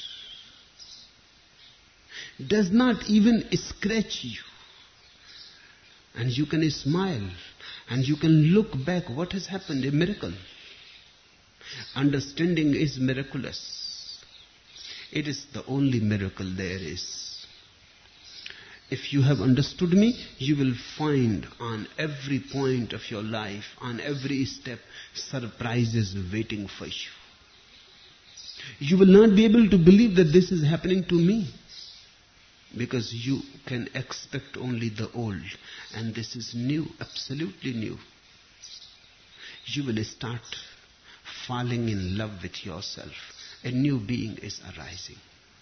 does not even scratch you. And you can smile and you can look back. What has happened? A miracle. Understanding is miraculous. It is the only miracle there is. If you have understood me, you will find on every point of your life, on every step, surprises waiting for you. You will not be able to believe that this is happening to me, because you can expect only the old, and this is new, absolutely new. You will start falling in love with yourself. A new being is arising.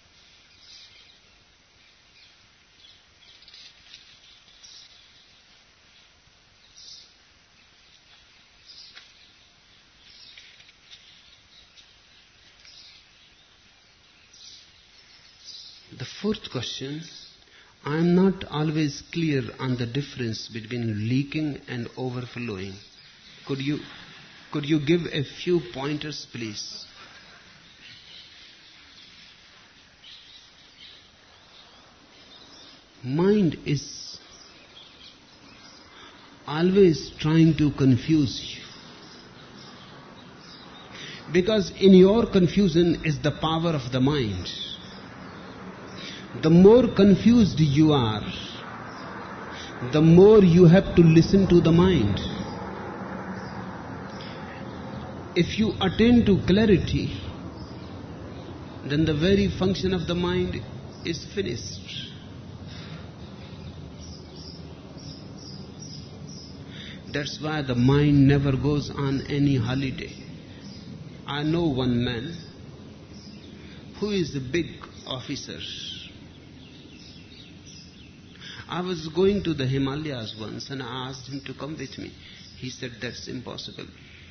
The fourth question, I am not always clear on the difference between leaking and overflowing. Could you give a few pointers, please? Mind is always trying to confuse you. Because in your confusion is the power of the mind. The more confused you are, the more you have to listen to the mind. If you attain to clarity, then the very function of the mind is finished. That's why the mind never goes on any holiday. I know one man who is a big officer. I was going to the Himalayas once and I asked him to come with me. He said, that's impossible.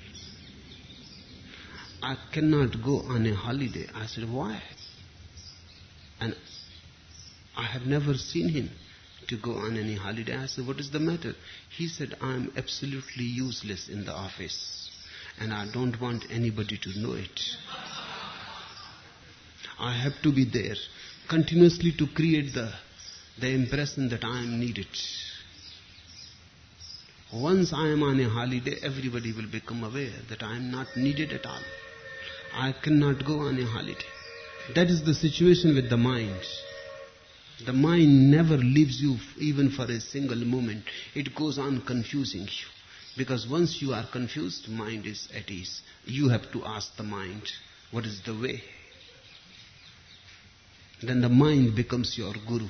I cannot go on a holiday. I said, why? And I have never seen him to go on any holiday. I said, what is the matter? He said, I am absolutely useless in the office and I don't want anybody to know it. I have to be there continuously to create the impression that I am needed. Once I am on a holiday, everybody will become aware that I am not needed at all. I cannot go on a holiday. That is the situation with the mind. The mind never leaves you even for a single moment. It goes on confusing you. Because once you are confused, mind is at ease. You have to ask the mind, what is the way? Then the mind becomes your guru.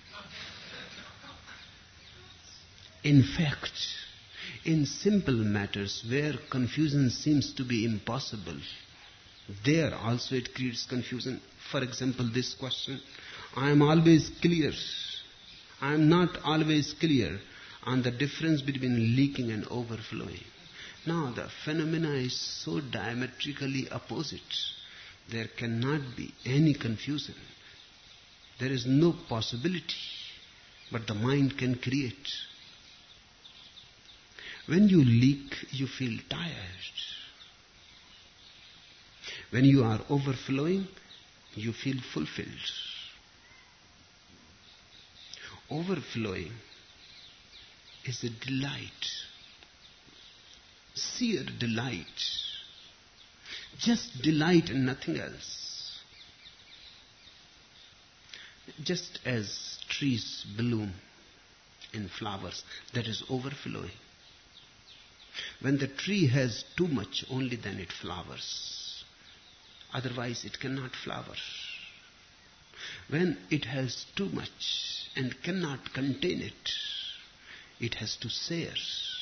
In fact, in simple matters where confusion seems to be impossible, there also it creates confusion. For example, this question, I am always clear. I am not always clear on the difference between leaking and overflowing. Now the phenomena is so diametrically opposite. There cannot be any confusion. There is no possibility, but the mind can create. When you leak, you feel tired. When you are overflowing, you feel fulfilled. Overflowing is a delight, sheer delight, just delight and nothing else. Just as trees bloom in flowers, that is overflowing. When the tree has too much, only then it flowers. Otherwise it cannot flower. When it has too much and cannot contain it, it has to share.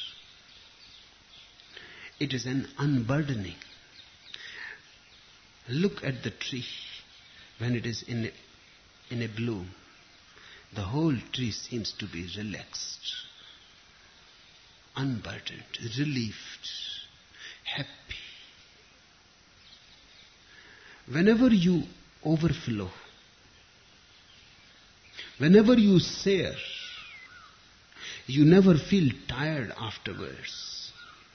It is an unburdening. Look at the tree when it is in a bloom. The whole tree seems to be relaxed, unburdened, relieved, happy. Whenever you overflow, whenever you share, you never feel tired afterwards.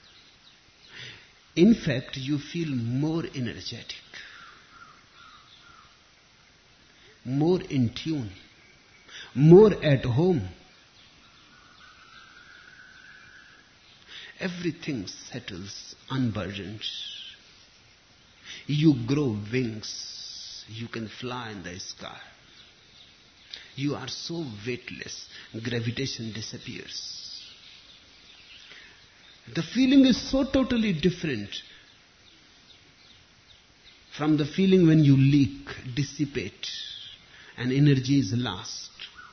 In fact, you feel more energetic, more in tune, more at home. Everything settles unburdened. You grow wings. You can fly in the sky. You are so weightless. Gravitation disappears. The feeling is so totally different from the feeling when you leak, dissipate, and energy is lost.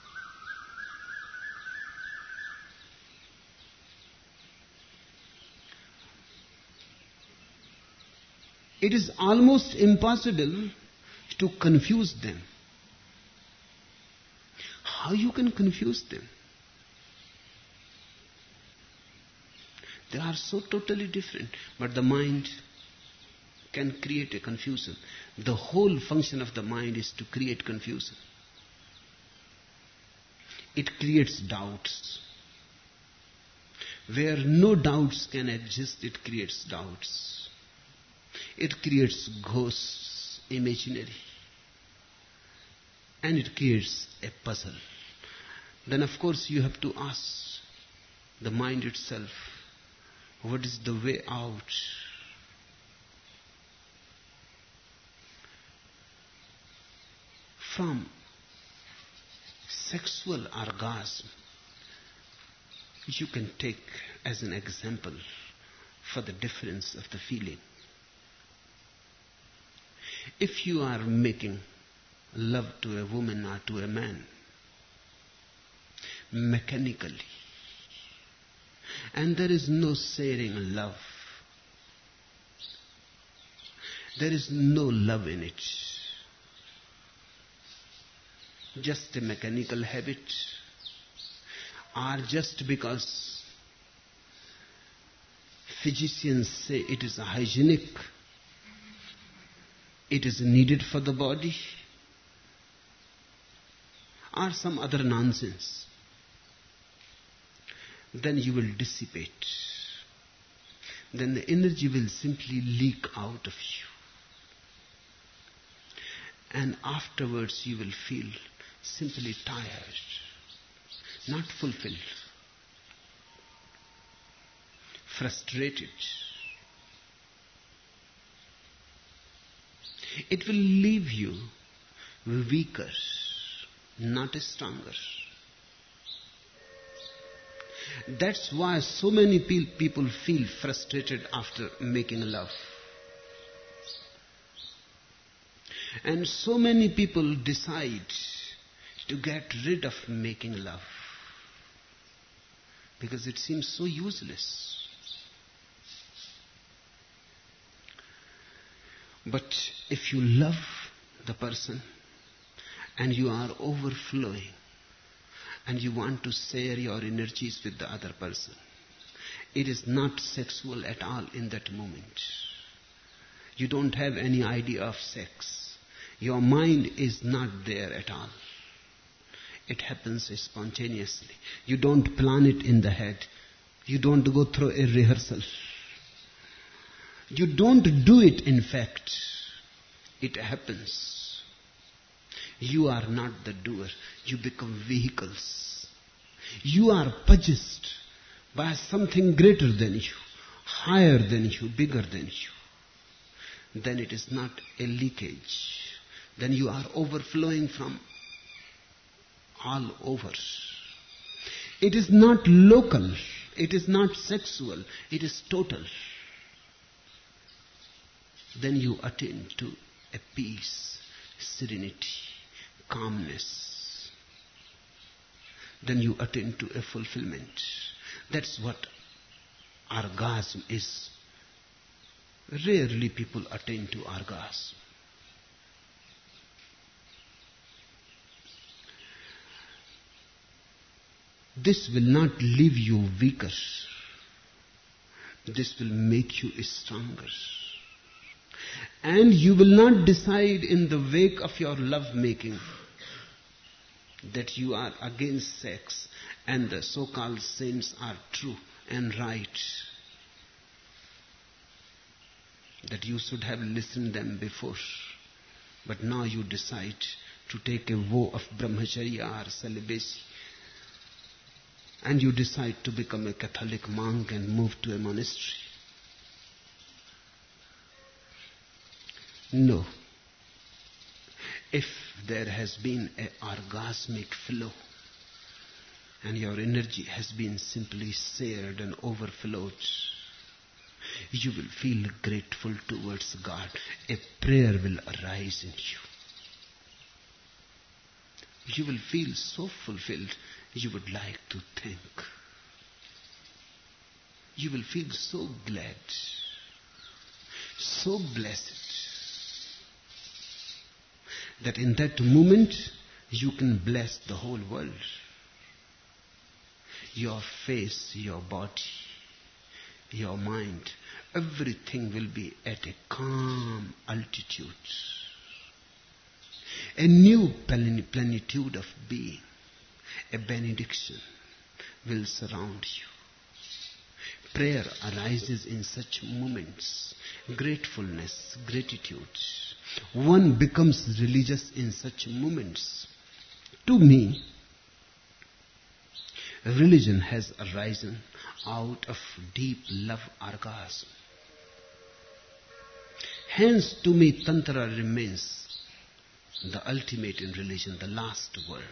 It is almost impossible to confuse them. How you can confuse them? They are so totally different, but the mind can create a confusion. The whole function of the mind is to create confusion. It creates doubts. Where no doubts can exist, it creates doubts. It creates ghosts, imaginary. And it creates a puzzle. Then of course you have to ask the mind itself, what is the way out? From sexual orgasm, you can take as an example for the difference of the feeling. If you are making love to a woman or to a man mechanically, and there is no sharing love, there is no love in it, just a mechanical habit, or just because physicians say it is hygienic, it is needed for the body, or some other nonsense, then you will dissipate. Then the energy will simply leak out of you. And afterwards you will feel simply tired, not fulfilled, frustrated. It will leave you weaker, not stronger. That's why so many people feel frustrated after making love. And so many people decide to get rid of making love because it seems so useless. But if you love the person and you are overflowing and you want to share your energies with the other person, it is not sexual at all in that moment. You don't have any idea of sex. Your mind is not there at all. It happens spontaneously. You don't plan it in the head. You don't go through a rehearsal. You don't do it, in fact. It happens. You are not the doer. You become vehicles. You are purchased by something greater than you, higher than you, bigger than you. Then it is not a leakage. Then you are overflowing from all over. It is not local. It is not sexual. It is total. Then you attain to a peace, serenity, calmness. Then you attain to a fulfillment. That's what orgasm is. Rarely people attain to orgasm. This will not leave you weaker. This will make you stronger. And you will not decide in the wake of your love making that you are against sex and the so-called saints are true and right. That you should have listened them before. But now you decide to take a vow of brahmacharya or celibacy. And you decide to become a Catholic monk and move to a monastery. No. If there has been an orgasmic flow and your energy has been simply shared and overflowed, you will feel grateful towards God. A prayer will arise in you. You will feel so fulfilled, you would like to thank. You will feel so glad, so blessed, that in that moment you can bless the whole world. Your face, your body, your mind, everything will be at a calm altitude. A new plenitude of being, a benediction will surround you. Prayer arises in such moments. Gratefulness, gratitude. One becomes religious in such moments. To me, religion has arisen out of deep love orgasm. Hence, to me, Tantra remains the ultimate in religion, the last word.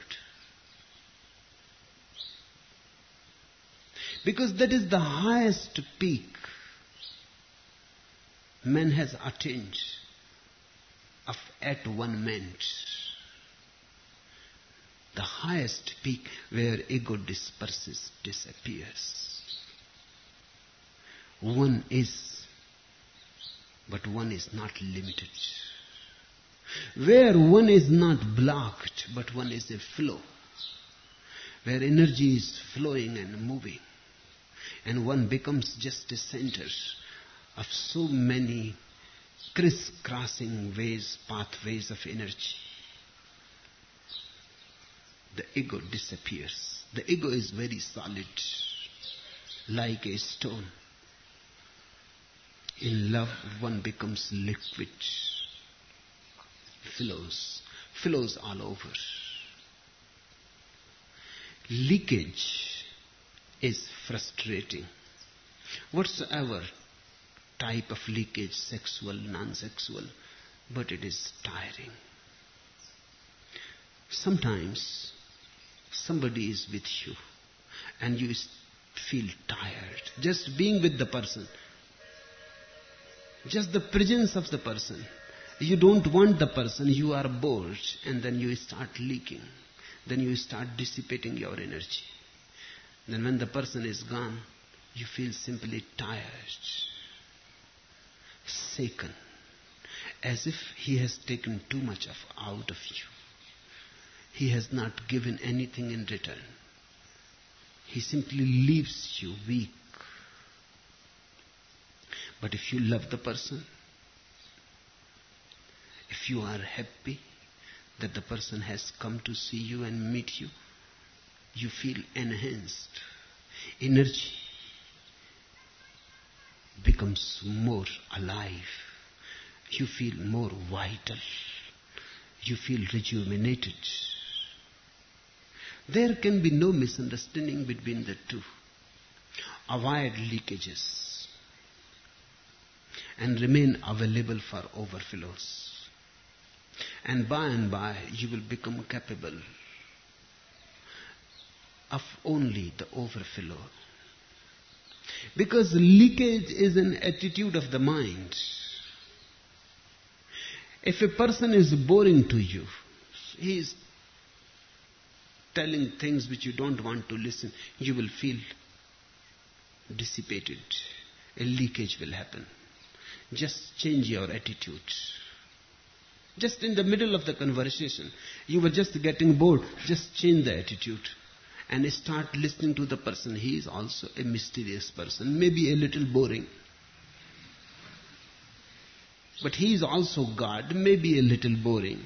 Because that is the highest peak man has attained of at-one-ment, the highest peak where ego disperses, disappears. One is, but one is not limited. Where one is not blocked, but one is a flow. Where energy is flowing and moving, and one becomes just a center of so many crisscrossing ways, pathways of energy. The ego disappears. The ego is very solid, like a stone. In love, one becomes liquid, flows all over. Leakage is frustrating. Whatsoever type of leakage, sexual, non-sexual, but it is tiring. Sometimes somebody is with you and you feel tired. Just being with the person, just the presence of the person. You don't want the person, you are bored, and then you start leaking. Then you start dissipating your energy. Then when the person is gone, you feel simply tired, shaken, as if he has taken too much out of you. He has not given anything in return. He simply leaves you weak. But if you love the person, if you are happy that the person has come to see you and meet you, you feel enhanced. Energy becomes more alive. You feel more vital. You feel rejuvenated. There can be no misunderstanding between the two. Avoid leakages and remain available for overflows. And by you will become capable of only the overflow. Because leakage is an attitude of the mind. If a person is boring to you, he is telling things which you don't want to listen, you will feel dissipated. A leakage will happen. Just change your attitude. Just in the middle of the conversation, you were just getting bored, just change the attitude and start listening to the person. He is also a mysterious person, maybe a little boring. But he is also God, maybe a little boring.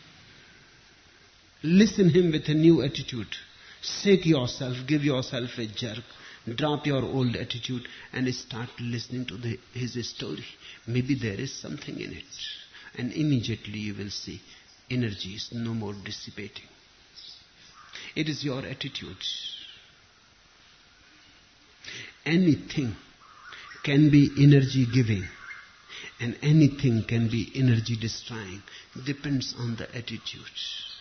Listen him with a new attitude. Shake yourself, give yourself a jerk, drop your old attitude and start listening to his story. Maybe there is something in it. And immediately you will see energy is no more dissipating. It is your attitude. Anything can be energy giving and anything can be energy destroying. Depends on the attitude.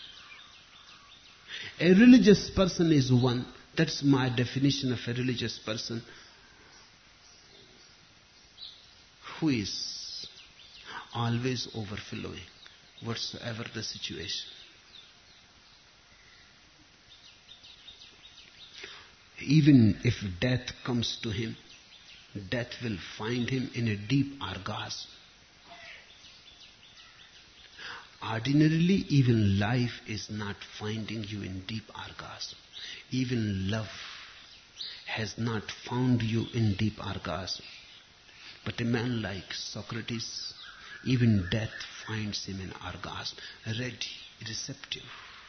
A religious person is one. That's my definition of a religious person who is always overflowing, whatsoever the situation. Even if death comes to him, death will find him in a deep orgasm. Ordinarily, even life is not finding you in deep orgasm. Even love has not found you in deep orgasm. But a man like Socrates, even death finds him in orgasm, ready, receptive,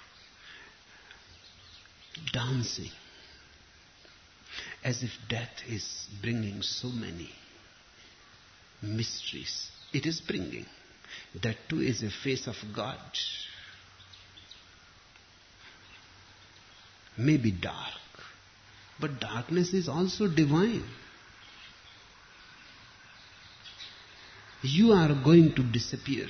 dancing, as if death is bringing so many mysteries. It is bringing. That too is a face of God. Maybe dark, but darkness is also divine. You are going to disappear.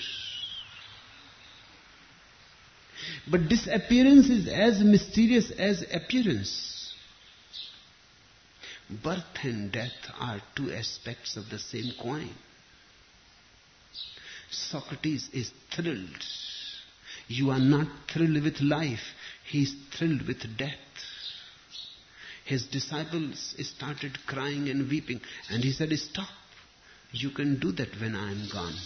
But disappearance is as mysterious as appearance. Birth and death are two aspects of the same coin. Socrates is thrilled. You are not thrilled with life. He is thrilled with death. His disciples started crying and weeping, and he said, stop. You can do that when I am gone.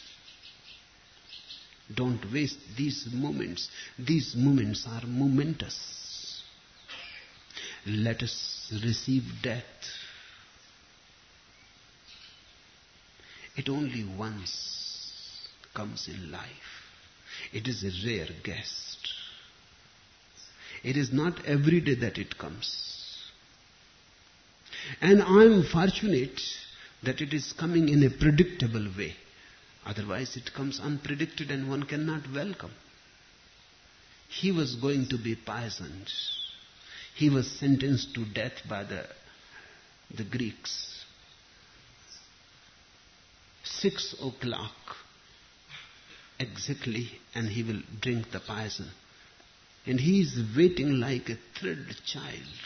Don't waste these moments. These moments are momentous. Let us receive death. It only once comes in life. It is a rare guest. It is not every day that it comes. And I am fortunate that it is coming in a predictable way. Otherwise it comes unpredicted and one cannot welcome. He was going to be poisoned. He was sentenced to death by the Greeks. 6 o'clock exactly, and he will drink the poison. And he is waiting like a thrilled child.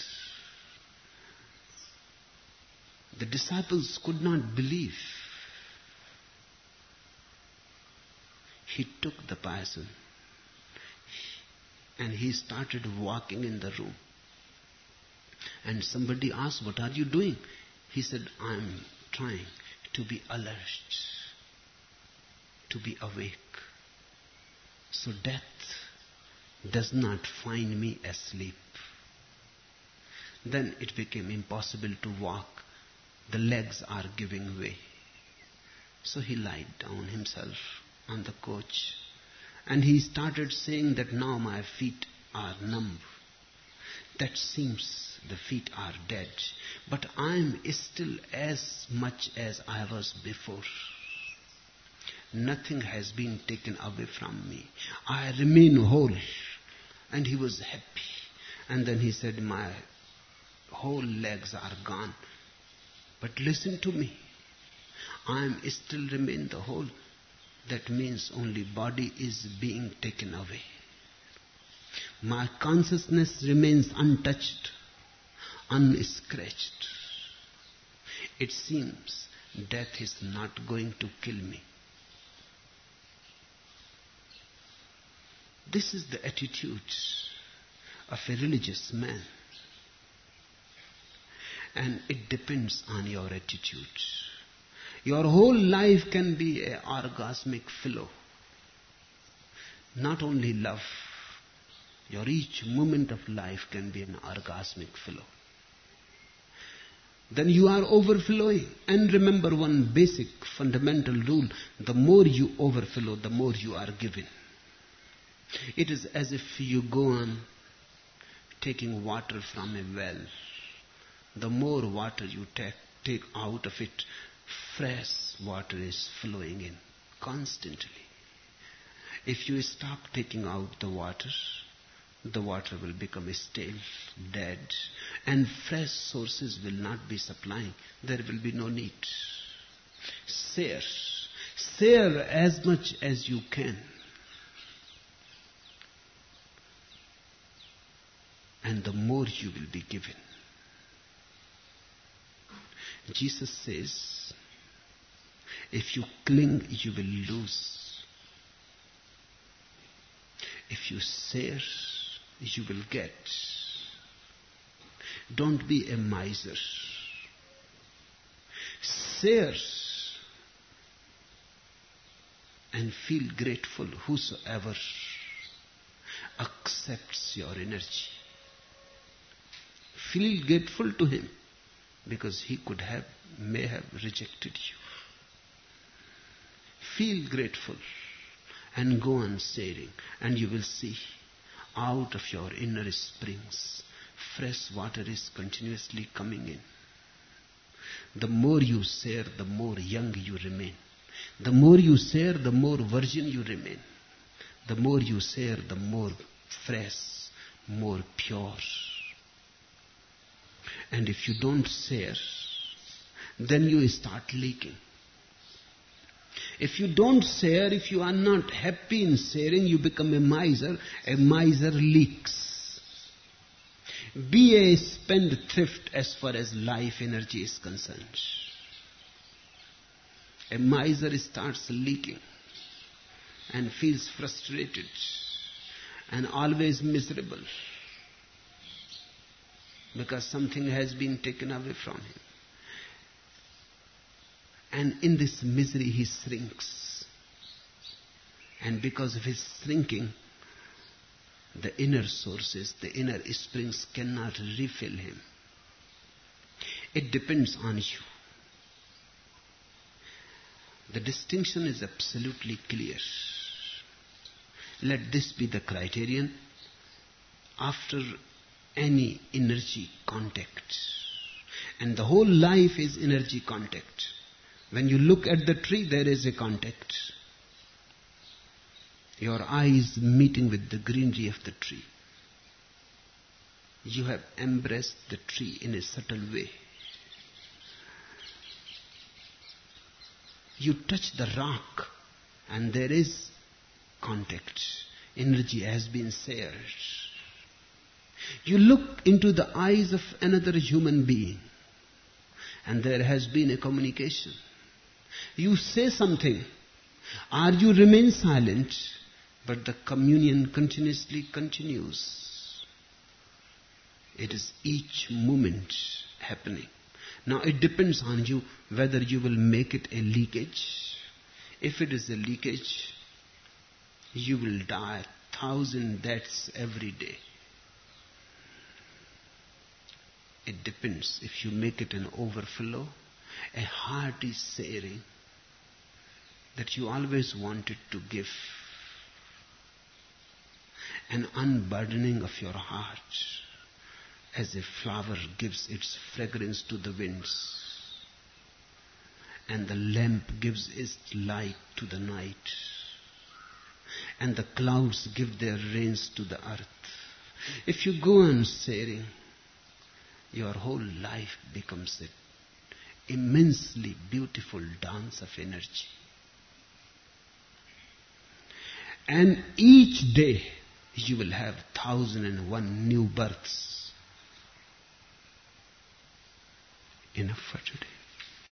The disciples could not believe. He took the poison and he started walking in the room. And somebody asked, what are you doing? He said, I'm trying to be alert, to be awake. So death does not find me asleep. Then it became impossible to walk. The legs are giving way. So he lied down himself on the coach. And he started saying that now my feet are numb. That seems the feet are dead. But I am still as much as I was before. Nothing has been taken away from me. I remain whole. And he was happy. And then he said, my whole legs are gone. But listen to me. I am still remain the whole. That means only body is being taken away. My consciousness remains untouched, unscratched. It seems death is not going to kill me. This is the attitude of a religious man. And it depends on your attitude. Your whole life can be an orgasmic flow. Not only love. Your each moment of life can be an orgasmic flow. Then you are overflowing. And remember one basic fundamental rule. The more you overflow, the more you are given. It is as if you go on taking water from a well. The more water you take out of it, fresh water is flowing in constantly. If you stop taking out the water will become stale, dead, and fresh sources will not be supplying. There will be no need. Share as much as you can. And the more you will be given. Jesus says, if you cling, you will lose. If you share, you will get. Don't be a miser. Share and feel grateful whosoever accepts your energy. Feel grateful to him because he may have rejected you. Feel grateful and go on sharing, and you will see out of your inner springs fresh water is continuously coming in. The more you share, the more young you remain. The more you share, the more virgin you remain. The more you share, the more fresh, more pure. And if you don't share, then you start leaking. If you don't share, if you are not happy in sharing, you become a miser. A miser leaks. Be a spendthrift as far as life energy is concerned. A miser starts leaking. and feels frustrated and always miserable because something has been taken away from him. And in this misery he shrinks. And because of his shrinking, the inner sources, the inner springs cannot refill him. It depends on you. The distinction is absolutely clear. Let this be the criterion after any energy contact. And the whole life is energy contact. When you look at the tree, there is a contact. Your eyes meeting with the greenery of the tree. You have embraced the tree in a subtle way. You touch the rock and there is contact. Energy has been shared. You look into the eyes of another human being and there has been a communication. You say something or you remain silent, but the communion continuously continues. It is each moment happening. Now it depends on you whether you will make it a leakage. If it is a leakage, you will die 1,000 deaths every day. It depends. If you make it an overflow, a hearty sharing that you always wanted to give, an unburdening of your heart as a flower gives its fragrance to the winds and the lamp gives its light to the night and the clouds give their rains to the earth. If you go on sharing, your whole life becomes an immensely beautiful dance of energy. And each day you will have 1,001 new births. Enough for today.